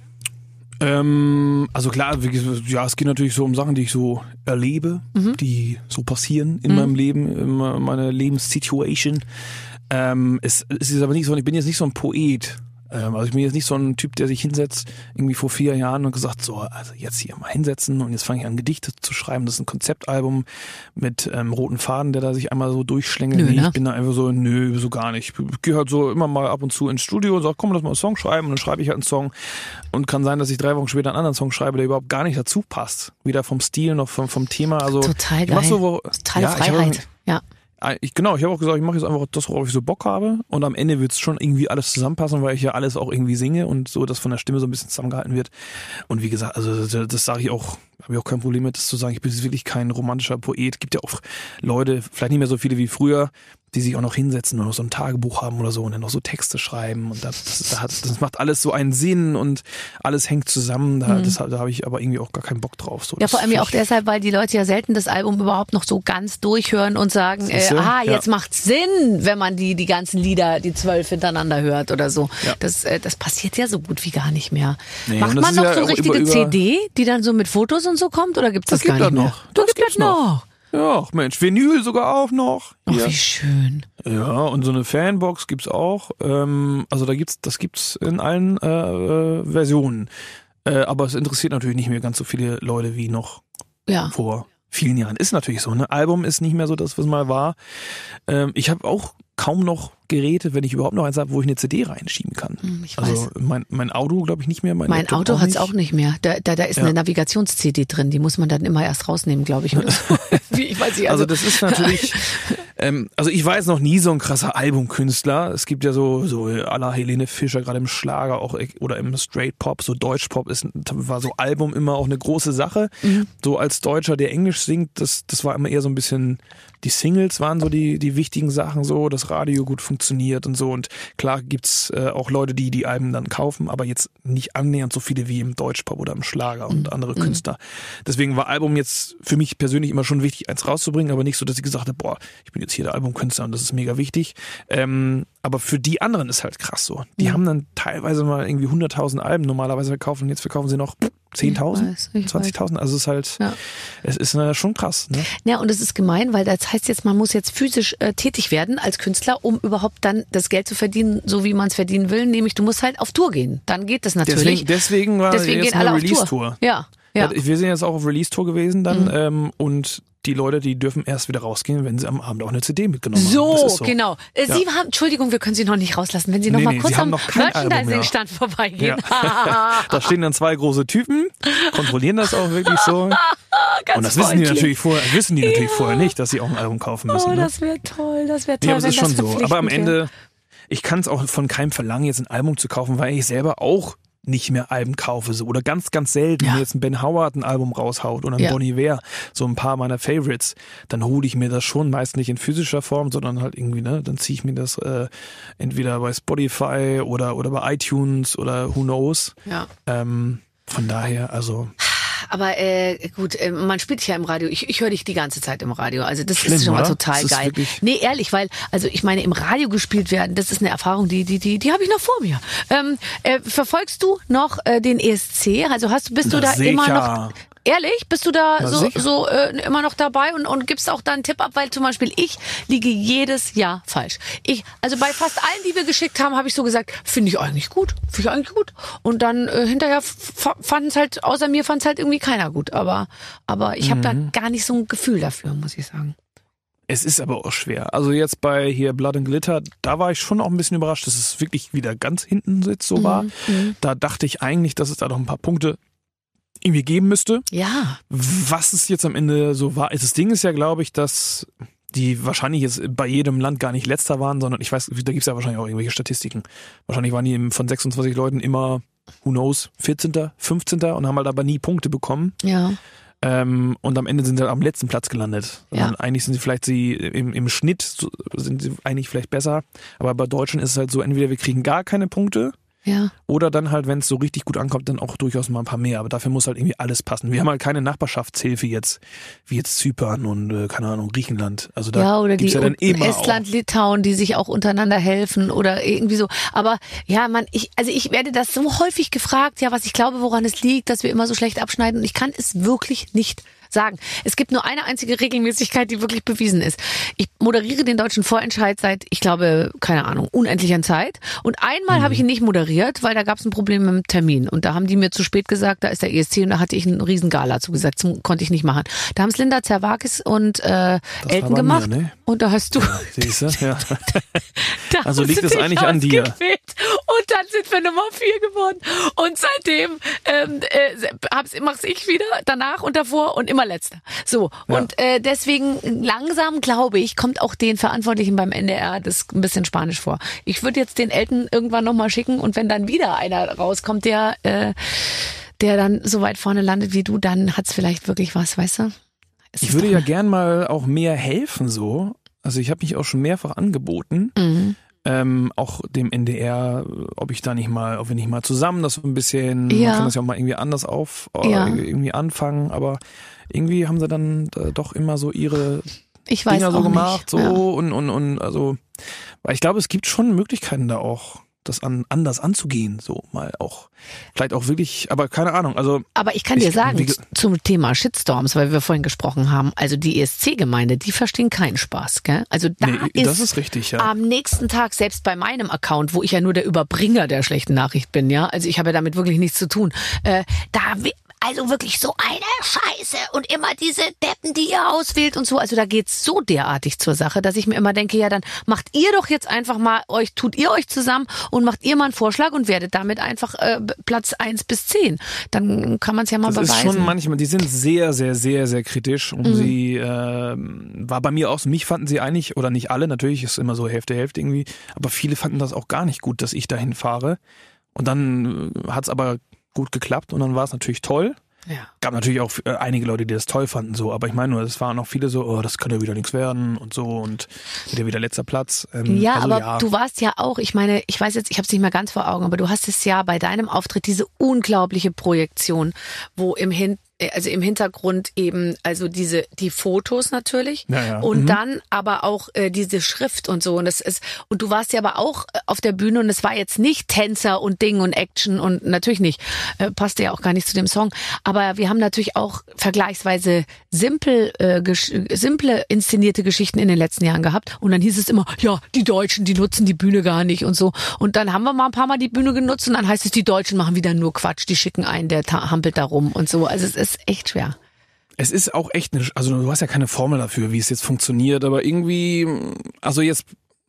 Ähm, also klar, ja, es geht natürlich so um Sachen, die ich so erlebe, mhm. die so passieren in mhm. meinem Leben, in meiner Lebenssituation. Ähm, es, es ist aber nicht so, ich bin jetzt nicht so ein Poet. Ähm, also ich bin jetzt nicht so ein Typ, der sich hinsetzt, irgendwie vor vier Jahren und gesagt, so, also jetzt hier mal hinsetzen und jetzt fange ich an, Gedichte zu schreiben. Das ist ein Konzeptalbum mit ähm, roten Faden, der da sich einmal so durchschlängelt. Nö, nee, ne? Ich bin da einfach so, nö, so gar nicht. Ich gehe halt so immer mal ab und zu ins Studio und sage, komm, lass mal einen Song schreiben. Und dann schreibe ich halt einen Song und kann sein, dass ich drei Wochen später einen anderen Song schreibe, der überhaupt gar nicht dazu passt. Weder vom Stil noch vom, vom Thema. Also total geil. So, wo, Totale ja, Freiheit. Ich ja. Ich, genau, ich habe auch gesagt, ich mache jetzt einfach das, worauf ich so Bock habe und am Ende wird es schon irgendwie alles zusammenpassen, weil ich ja alles auch irgendwie singe und so, dass von der Stimme so ein bisschen zusammengehalten wird. Und wie gesagt, also das, das sage ich auch, habe ich auch kein Problem mit, das zu sagen, ich bin wirklich kein romantischer Poet. Gibt ja auch Leute, vielleicht nicht mehr so viele wie früher, die sich auch noch hinsetzen und noch so ein Tagebuch haben oder so und dann noch so Texte schreiben und das, das, das, das macht alles so einen Sinn und alles hängt zusammen. Da, mhm. das, da habe ich aber irgendwie auch gar keinen Bock drauf. So, ja, vor allem ja auch deshalb, weil die Leute ja selten das Album überhaupt noch so ganz durchhören und sagen, äh, ah, jetzt ja. macht's Sinn, wenn man die die ganzen Lieder, die zwölf hintereinander hört oder so. Ja. Das, äh, das passiert ja so gut wie gar nicht mehr. Nee, macht man noch ja so eine richtige über, über C D, die dann so mit Fotos und so kommt oder gibt's das, das gar nicht mehr? Noch. Das, das gibt's noch. noch. Ja, Mensch, Vinyl sogar auch noch. Ach, wie schön. Ja, und so eine Fanbox gibt's auch. Ähm, also da gibt's, das gibt's in allen äh, äh, Versionen. Äh, aber es interessiert natürlich nicht mehr ganz so viele Leute wie noch ja. vor vielen Jahren. Ist natürlich so, ne? Album ist nicht mehr so das, was mal war. Ähm, ich habe auch kaum noch Geräte, wenn ich überhaupt noch eins habe, wo ich eine C D reinschieben kann. Ich weiß. Also mein, mein Auto, glaube ich, nicht mehr. Mein, mein Auto hat es auch nicht mehr. Da, da, da ist ja. eine Navigations-C D drin, die muss man dann immer erst rausnehmen, glaube ich. ich weiß nicht, also, also das ist natürlich, ähm, also ich war jetzt noch nie so ein krasser Albumkünstler. Es gibt ja so, so à la Helene Fischer, gerade im Schlager auch oder im Straight Pop, so Deutschpop ist, war so Album immer auch eine große Sache. Mhm. So als Deutscher, der Englisch singt, das, das war immer eher so ein bisschen, die Singles waren so die, die wichtigen Sachen, so, das Radio gut funktioniert und so. Und klar gibt's äh, auch Leute, die die Alben dann kaufen, aber jetzt nicht annähernd so viele wie im Deutschpop oder im Schlager und andere mhm. Künstler. Deswegen war Album jetzt für mich persönlich immer schon wichtig, eins rauszubringen, aber nicht so, dass ich gesagt habe, boah, ich bin jetzt hier der Albumkünstler und das ist mega wichtig. Ähm, aber für die anderen ist halt krass so. Die mhm. haben dann teilweise mal irgendwie hunderttausend Alben normalerweise verkauft und jetzt verkaufen sie noch zehntausend, zwanzigtausend, also es ist halt, ja. es ist äh, schon krass. Ne? Ja, und es ist gemein, weil das heißt jetzt, man muss jetzt physisch äh, tätig werden als Künstler, um überhaupt dann das Geld zu verdienen, so wie man es verdienen will, nämlich du musst halt auf Tour gehen. Dann geht das natürlich. Deswegen, deswegen war deswegen jetzt gehen alle eine auf Tour. Release-Tour. Ja, ja. Wir sind jetzt auch auf Release-Tour gewesen dann mhm. ähm, und die Leute, die dürfen erst wieder rausgehen, wenn sie am Abend auch eine C D mitgenommen so, haben. So, genau. Äh, ja. Sie haben, Entschuldigung, wir können Sie noch nicht rauslassen, wenn Sie noch nee, mal nee, kurz am Merchandising-Stand ja. vorbeigehen. Ja. Da stehen dann zwei große Typen, kontrollieren das auch wirklich so. Ganz und das wissen die natürlich vorher, wissen die ja. natürlich vorher nicht, dass sie auch ein Album kaufen müssen. Oh, ne? das wäre toll, das wäre toll. Ja, aber wenn es ist das schon so. Aber am Ende, ich kann es auch von keinem verlangen, jetzt ein Album zu kaufen, weil ich selber auch nicht mehr Alben kaufe, so, oder ganz, ganz selten, ja. wenn jetzt ein Ben Howard ein Album raushaut oder ein ja. Bon Iver, so ein paar meiner Favorites, dann hole ich mir das schon meist nicht in physischer Form, sondern halt irgendwie, ne, dann ziehe ich mir das äh, entweder bei Spotify oder oder bei iTunes oder who knows. Ja. Ähm, von daher, also... Aber äh, gut, äh, man spielt dich ja im Radio. Ich, ich höre dich die ganze Zeit im Radio. Also das Schlimm, ist schon mal oder? total das geil. Nee, ehrlich, weil, also ich meine, im Radio gespielt werden, das ist eine Erfahrung, die die die die habe ich noch vor mir. Ähm, äh, verfolgst du noch äh, den E S C? Also hast bist du Na, da sicher. immer noch... Ehrlich? Bist du da Na, so, sicher. so äh, immer noch dabei und, und gibst auch da einen Tipp ab? Weil zum Beispiel ich liege jedes Jahr falsch. Ich, also bei fast allen, die wir geschickt haben, habe ich so gesagt, finde ich eigentlich gut, finde ich eigentlich gut. Und dann äh, hinterher fanden es halt, außer mir fand es halt irgendwie keiner gut. Aber, aber ich habe Mhm. da gar nicht so ein Gefühl dafür, muss ich sagen. Es ist aber auch schwer. Also jetzt bei hier Blood and Glitter, da war ich schon auch ein bisschen überrascht, dass es wirklich wieder ganz hinten sitzt, so war. Mhm. Da dachte ich eigentlich, dass es da noch ein paar Punkte irgendwie geben müsste. Ja. Was es jetzt am Ende so war. Das Ding ist ja, glaube ich, dass die wahrscheinlich jetzt bei jedem Land gar nicht letzter waren, sondern ich weiß, da gibt's ja wahrscheinlich auch irgendwelche Statistiken. Wahrscheinlich waren die von sechsundzwanzig Leuten immer, who knows, vierzehnter, fünfzehnter und haben halt aber nie Punkte bekommen. Ja. Ähm, und am Ende sind sie am letzten Platz gelandet. Ja. Und eigentlich sind sie vielleicht sie im, im Schnitt so, sind sie eigentlich vielleicht besser. Aber bei Deutschen ist es halt so, entweder wir kriegen gar keine Punkte. Ja. Oder dann halt, wenn es so richtig gut ankommt, dann auch durchaus mal ein paar mehr. Aber dafür muss halt irgendwie alles passen. Wir haben halt keine Nachbarschaftshilfe jetzt, wie jetzt Zypern und, äh, keine Ahnung, Griechenland. Also da ja, oder gibt's die ja dann immer Estland, auch. Litauen, die sich auch untereinander helfen oder irgendwie so. Aber ja, man, ich, also ich werde das so häufig gefragt, ja, was ich glaube, woran es liegt, dass wir immer so schlecht abschneiden. Und ich kann es wirklich nicht sagen. Es gibt nur eine einzige Regelmäßigkeit, die wirklich bewiesen ist. Ich moderiere den deutschen Vorentscheid seit, ich glaube, keine Ahnung, unendlicher Zeit. Und einmal mhm. habe ich ihn nicht moderiert, weil da gab es ein Problem mit dem Termin. Und da haben die mir zu spät gesagt, da ist der E S C und da hatte ich einen riesen Gala zugesagt. Das konnte ich nicht machen. Da haben es Linda Zerwakis und äh, Elton gemacht. Mir, ne? Und da hast du... Ja, siehst du? Ja. Da also liegt es eigentlich an dir. Gewählt. Und dann sind wir Nummer vier geworden. Und seitdem ähm, äh, mach's ich wieder, danach und davor und immer letzter. So, ja. Und äh, deswegen langsam, glaube ich, kommt auch den Verantwortlichen beim N D R das ein bisschen Spanisch vor. Ich würde jetzt den Elton irgendwann nochmal schicken und wenn dann wieder einer rauskommt, der, äh, der dann so weit vorne landet wie du, dann hat's vielleicht wirklich was, weißt du? Es ich würde ja gern mal auch mehr helfen so. Also ich habe mich auch schon mehrfach angeboten. Mhm. Ähm, auch dem N D R, ob ich da nicht mal, ob wir nicht mal zusammen das so ein bisschen, ja. man kann das ja auch mal irgendwie anders auf, ja. irgendwie anfangen, aber irgendwie haben sie dann äh, doch immer so ihre ich weiß Dinger so auch gemacht, nicht. so ja. und, und, und, also, weil ich glaube, es gibt schon Möglichkeiten da auch, das an, anders anzugehen, so mal auch. Vielleicht auch wirklich, aber keine Ahnung, also. Aber ich kann dir ich, sagen, wie, zum Thema Shitstorms, weil wir vorhin gesprochen haben, also die E S C-Gemeinde, die verstehen keinen Spaß, gell? Also da nee, ist, das ist richtig, ja. am nächsten Tag, selbst bei meinem Account, wo ich ja nur der Überbringer der schlechten Nachricht bin, ja, also ich habe ja damit wirklich nichts zu tun, äh, da also wirklich so eine Scheiße und immer diese Deppen, die ihr auswählt und so. Also da geht's so derartig zur Sache, dass ich mir immer denke, ja, dann macht ihr doch jetzt einfach mal euch, tut ihr euch zusammen und macht ihr mal einen Vorschlag und werdet damit einfach äh, Platz eins bis zehn. Dann kann man es ja mal das beweisen. Das ist schon manchmal, die sind sehr, sehr, sehr, sehr kritisch und mhm. sie äh, war bei mir auch so, mich fanden sie eigentlich, oder nicht alle, natürlich ist immer so Hälfte, Hälfte irgendwie, aber viele fanden das auch gar nicht gut, dass ich dahin fahre. Und dann hat's aber gut geklappt und dann war es natürlich toll. Ja. Gab natürlich auch äh, einige Leute, die das toll fanden, so, aber ich meine nur, es waren auch viele so, oh, das kann ja wieder nichts werden und so und wieder wieder letzter Platz. Ähm, ja, also, aber ja. du warst ja auch, ich meine, ich weiß jetzt, ich habe es nicht mehr ganz vor Augen, aber du hast es ja bei deinem Auftritt diese unglaubliche Projektion, wo im Hin also im Hintergrund eben, also diese, die Fotos natürlich ja, ja. und mhm. dann aber auch äh, diese Schrift und so und das ist, und du warst ja aber auch auf der Bühne und es war jetzt nicht Tänzer und Ding und Action und natürlich nicht, äh, passte ja auch gar nicht zu dem Song, aber wir haben natürlich auch vergleichsweise simpel, äh, gesch- simple inszenierte Geschichten in den letzten Jahren gehabt und dann hieß es immer, ja, die Deutschen, die nutzen die Bühne gar nicht und so und dann haben wir mal ein paar Mal die Bühne genutzt und dann heißt es, die Deutschen machen wieder nur Quatsch, die schicken einen, der ta- hampelt da rum und so, also es ist echt schwer. Es ist auch echt eine, also du hast ja keine Formel dafür, wie es jetzt funktioniert, aber irgendwie, also jetzt,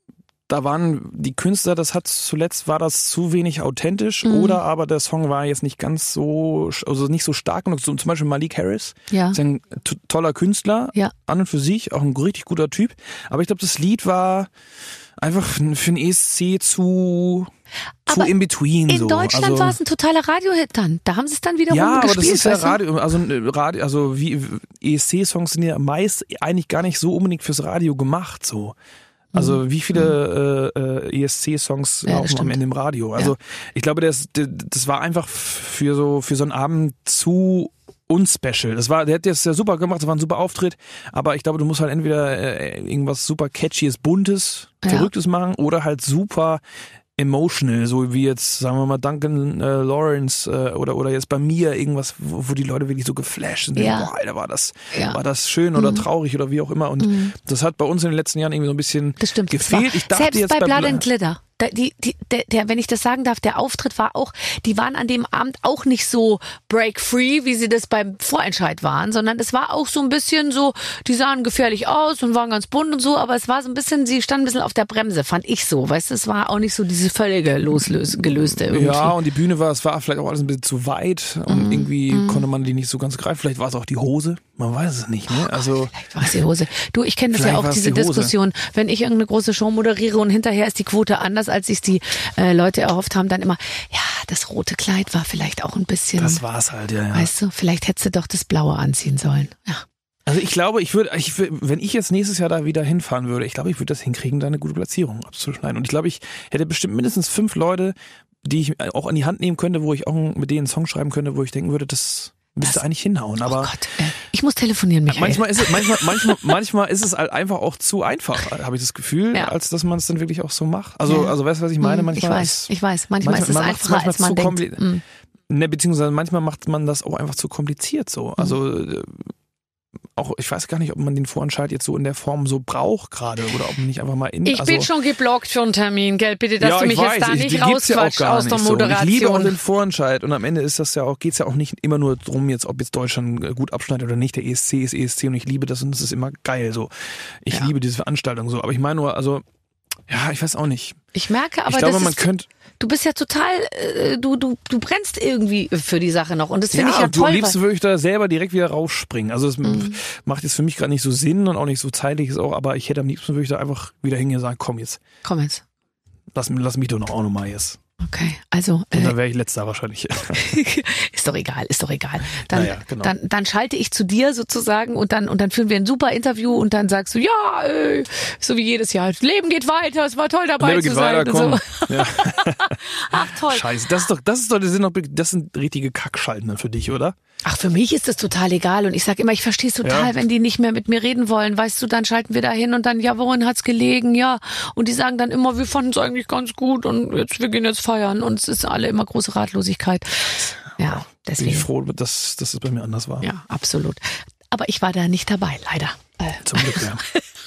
da waren die Künstler, das hat zuletzt, war das zu wenig authentisch mhm. oder aber der Song war jetzt nicht ganz so, also nicht so stark genug, so, zum Beispiel Malik Harris, ja. ist ein t- toller Künstler, ja. an und für sich, auch ein richtig guter Typ, aber ich glaube, das Lied war einfach für den E S C zu... zu aber in between. In so. Deutschland also, war es ein totaler Radiohit dann. Da haben sie es dann wiederum ja, gespielt. Ja, aber das ist ja weißt du? Radio, also Radio, also wie E S C-Songs sind ja meist eigentlich gar nicht so unbedingt fürs Radio gemacht, so. Also wie viele äh, äh, E S C-Songs ja, laufen am Ende im Radio? Also ja. ich glaube, das, das war einfach für so für so einen Abend zu unspecial. Das war, der hat das ja super gemacht, das war ein super Auftritt, aber ich glaube, du musst halt entweder äh, irgendwas super catchyes, buntes, ja. verrücktes machen oder halt super emotional, so wie jetzt, sagen wir mal, Duncan äh, Lawrence äh, oder oder jetzt bei mir irgendwas, wo, wo die Leute wirklich so geflasht sind. Ja. Boah, Alter, war das, ja. war das schön oder mhm. traurig oder wie auch immer. Und mhm. das hat bei uns in den letzten Jahren irgendwie so ein bisschen das stimmt, gefehlt. Ich dachte selbst jetzt bei bei Blood Bla- and Glitter. die, die, der, der, wenn ich das sagen darf, der Auftritt war auch, die waren an dem Abend auch nicht so break-free, wie sie das beim Vorentscheid waren, sondern es war auch so ein bisschen so, die sahen gefährlich aus und waren ganz bunt und so, aber es war so ein bisschen, sie standen ein bisschen auf der Bremse, fand ich so, weißt du, es war auch nicht so diese völlige Loslös- gelöste irgendwie. Ja, und die Bühne war, es war vielleicht auch alles ein bisschen zu weit und mhm. irgendwie mhm. konnte man die nicht so ganz greifen, vielleicht war es auch die Hose, man weiß es nicht, ne? Also vielleicht war es die Hose. Du, ich kenne das ja auch, diese die Diskussion, wenn ich irgendeine große Show moderiere und hinterher ist die Quote anders, als sich die äh, Leute erhofft haben, dann immer, ja, das rote Kleid war vielleicht auch ein bisschen. Das war's halt, ja, ja. Weißt du, vielleicht hättest du doch das Blaue anziehen sollen. Ja. Also ich glaube, ich würde, ich, wenn ich jetzt nächstes Jahr da wieder hinfahren würde, ich glaube, ich würde das hinkriegen, da eine gute Platzierung abzuschneiden. Und ich glaube, ich hätte bestimmt mindestens fünf Leute, die ich auch an die Hand nehmen könnte, wo ich auch mit denen einen Song schreiben könnte, wo ich denken würde, das müsste eigentlich hinhauen. Aber oh Gott, ich muss telefonieren, Michael. Manchmal ist es, manchmal, manchmal, manchmal ist es halt einfach auch zu einfach, habe ich das Gefühl, ja. als dass man es dann wirklich auch so macht. Also, ja. also weißt du, was ich meine? Manchmal ich weiß, ist, ich weiß. Manchmal, manchmal ist es einfacher, manchmal als man zu denkt. Kompli- mhm. ne, beziehungsweise manchmal macht man das auch einfach zu kompliziert so. Also mhm. auch, ich weiß gar nicht, ob man den Vorentscheid jetzt so in der Form so braucht gerade oder ob man nicht einfach mal in... Ich also, bin schon geblockt für einen Termin, gell? Bitte, dass ja, du mich weiß, jetzt da ich, nicht rausquatscht ja aus der Moderation. So. Ich liebe auch den Vorentscheid und am Ende ist das ja auch, geht's ja auch nicht immer nur drum, jetzt, ob jetzt Deutschland gut abschneidet oder nicht. Der E S C ist E S C und ich liebe das und das ist immer geil so. Ich ja. liebe diese Veranstaltung so. Aber ich meine nur, also, ja, ich weiß auch nicht. Ich merke aber, ich glaube, das man ist, könnte... Du bist ja total, äh, du, du, du brennst irgendwie für die Sache noch und das finde ja, ich ja du toll. Am liebsten würde ich da selber direkt wieder rausspringen. Also es mm. macht jetzt für mich gerade nicht so Sinn und auch nicht so zeitlich ist auch, aber ich hätte am liebsten würde ich da einfach wieder hingehen und sagen, komm jetzt. Komm jetzt. Lass, lass mich doch noch auch nochmal jetzt. Okay, also. Und dann wäre ich letzter wahrscheinlich. Ist doch egal, ist doch egal. Dann, naja, genau. dann, dann schalte ich zu dir sozusagen und dann, und dann führen wir ein super Interview und dann sagst du, ja, ey, so wie jedes Jahr. Leben geht weiter, es war toll dabei Leben zu geht sein. Weiter, komm. So. Ja. Ach toll. Scheiße, das ist doch, das ist doch, das sind doch, das sind richtige Kackschalten dann für dich, oder? Ach, für mich ist das total egal und ich sag immer, ich verstehe es total, ja. wenn die nicht mehr mit mir reden wollen, weißt du, dann schalten wir da hin und dann, ja, worin hat's gelegen, ja, und die sagen dann immer, wir fanden es eigentlich ganz gut und jetzt, wir gehen jetzt feiern und es ist alle immer große Ratlosigkeit. Ja, deswegen. Bin ich froh, dass, dass es bei mir anders war. Ja, absolut. Aber ich war da nicht dabei, leider. Äh. Zum Glück, ja.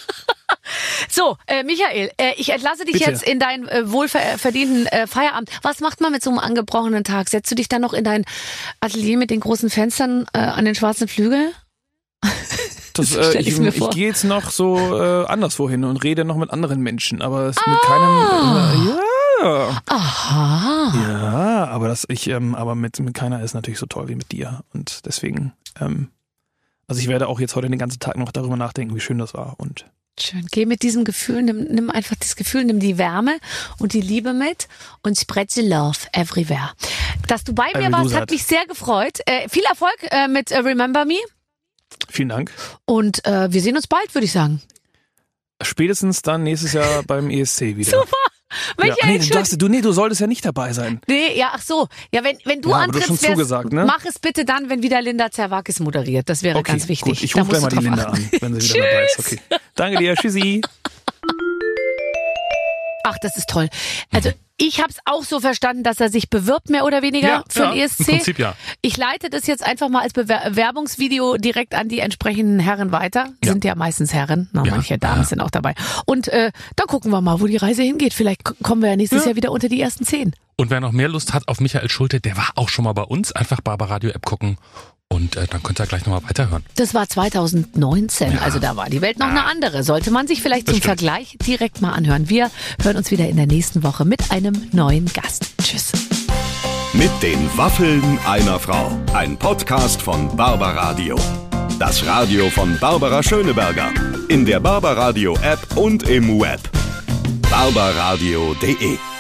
So, äh, Michael, äh, ich entlasse dich Bitte. jetzt in deinen äh, wohlverdienten äh, Feierabend. Was macht man mit so einem angebrochenen Tag? Setzt du dich dann noch in dein Atelier mit den großen Fenstern äh, an den schwarzen Flügel? Das, äh, ich ich gehe jetzt noch so äh, anderswo hin und rede noch mit anderen Menschen, aber es ah. mit keinem... Äh, ja. Aha. Ja, aber das ich, ähm, aber mit, mit keiner ist natürlich so toll wie mit dir und deswegen, ähm, also ich werde auch jetzt heute den ganzen Tag noch darüber nachdenken, wie schön das war und schön. Geh mit diesem Gefühl, nimm, nimm einfach das Gefühl, nimm die Wärme und die Liebe mit und spread the love everywhere. Dass du bei mir warst, hat mich sehr gefreut. Äh, viel Erfolg äh, mit äh, Remember Me. Vielen Dank. Und äh, wir sehen uns bald, würde ich sagen. Spätestens dann nächstes Jahr beim E S C wieder. Super. Ja. Nee, du, hast, du, nee, du solltest ja nicht dabei sein. Nee, ja, ach so. Ja, wenn, wenn du ja, antrittst, zugesagt, ne? mach es bitte dann, wenn wieder Linda Zerwakis moderiert. Das wäre okay, ganz wichtig. Gut. Ich rufe gleich mal die Linda achten. an, wenn sie wieder dabei ist. Okay. Danke dir, tschüssi. Ach, das ist toll. Also ich habe es auch so verstanden, dass er sich bewirbt, mehr oder weniger, ja, für ja, den E S C. Im Prinzip ja. Ich leite das jetzt einfach mal als Bewerbungsvideo direkt an die entsprechenden Herren weiter. Ja. Sind ja meistens Herren, na, ja. manche Damen ja. sind auch dabei. Und äh, dann gucken wir mal, wo die Reise hingeht. Vielleicht kommen wir ja nächstes ja. Jahr wieder unter die ersten zehn. Und wer noch mehr Lust hat auf Michael Schulte, der war auch schon mal bei uns. Einfach Barbaradio-App gucken. Und äh, dann könnt ihr gleich nochmal weiterhören. Das war zwanzig neunzehn, ja. also da war die Welt noch eine andere. Sollte man sich vielleicht das zum stimmt. Vergleich direkt mal anhören. Wir hören uns wieder in der nächsten Woche mit einem neuen Gast. Tschüss. Mit den Waffeln einer Frau. Ein Podcast von Barbaradio. Das Radio von Barbara Schöneberger. In der Barbaradio-App und im Web. barbaradio punkt de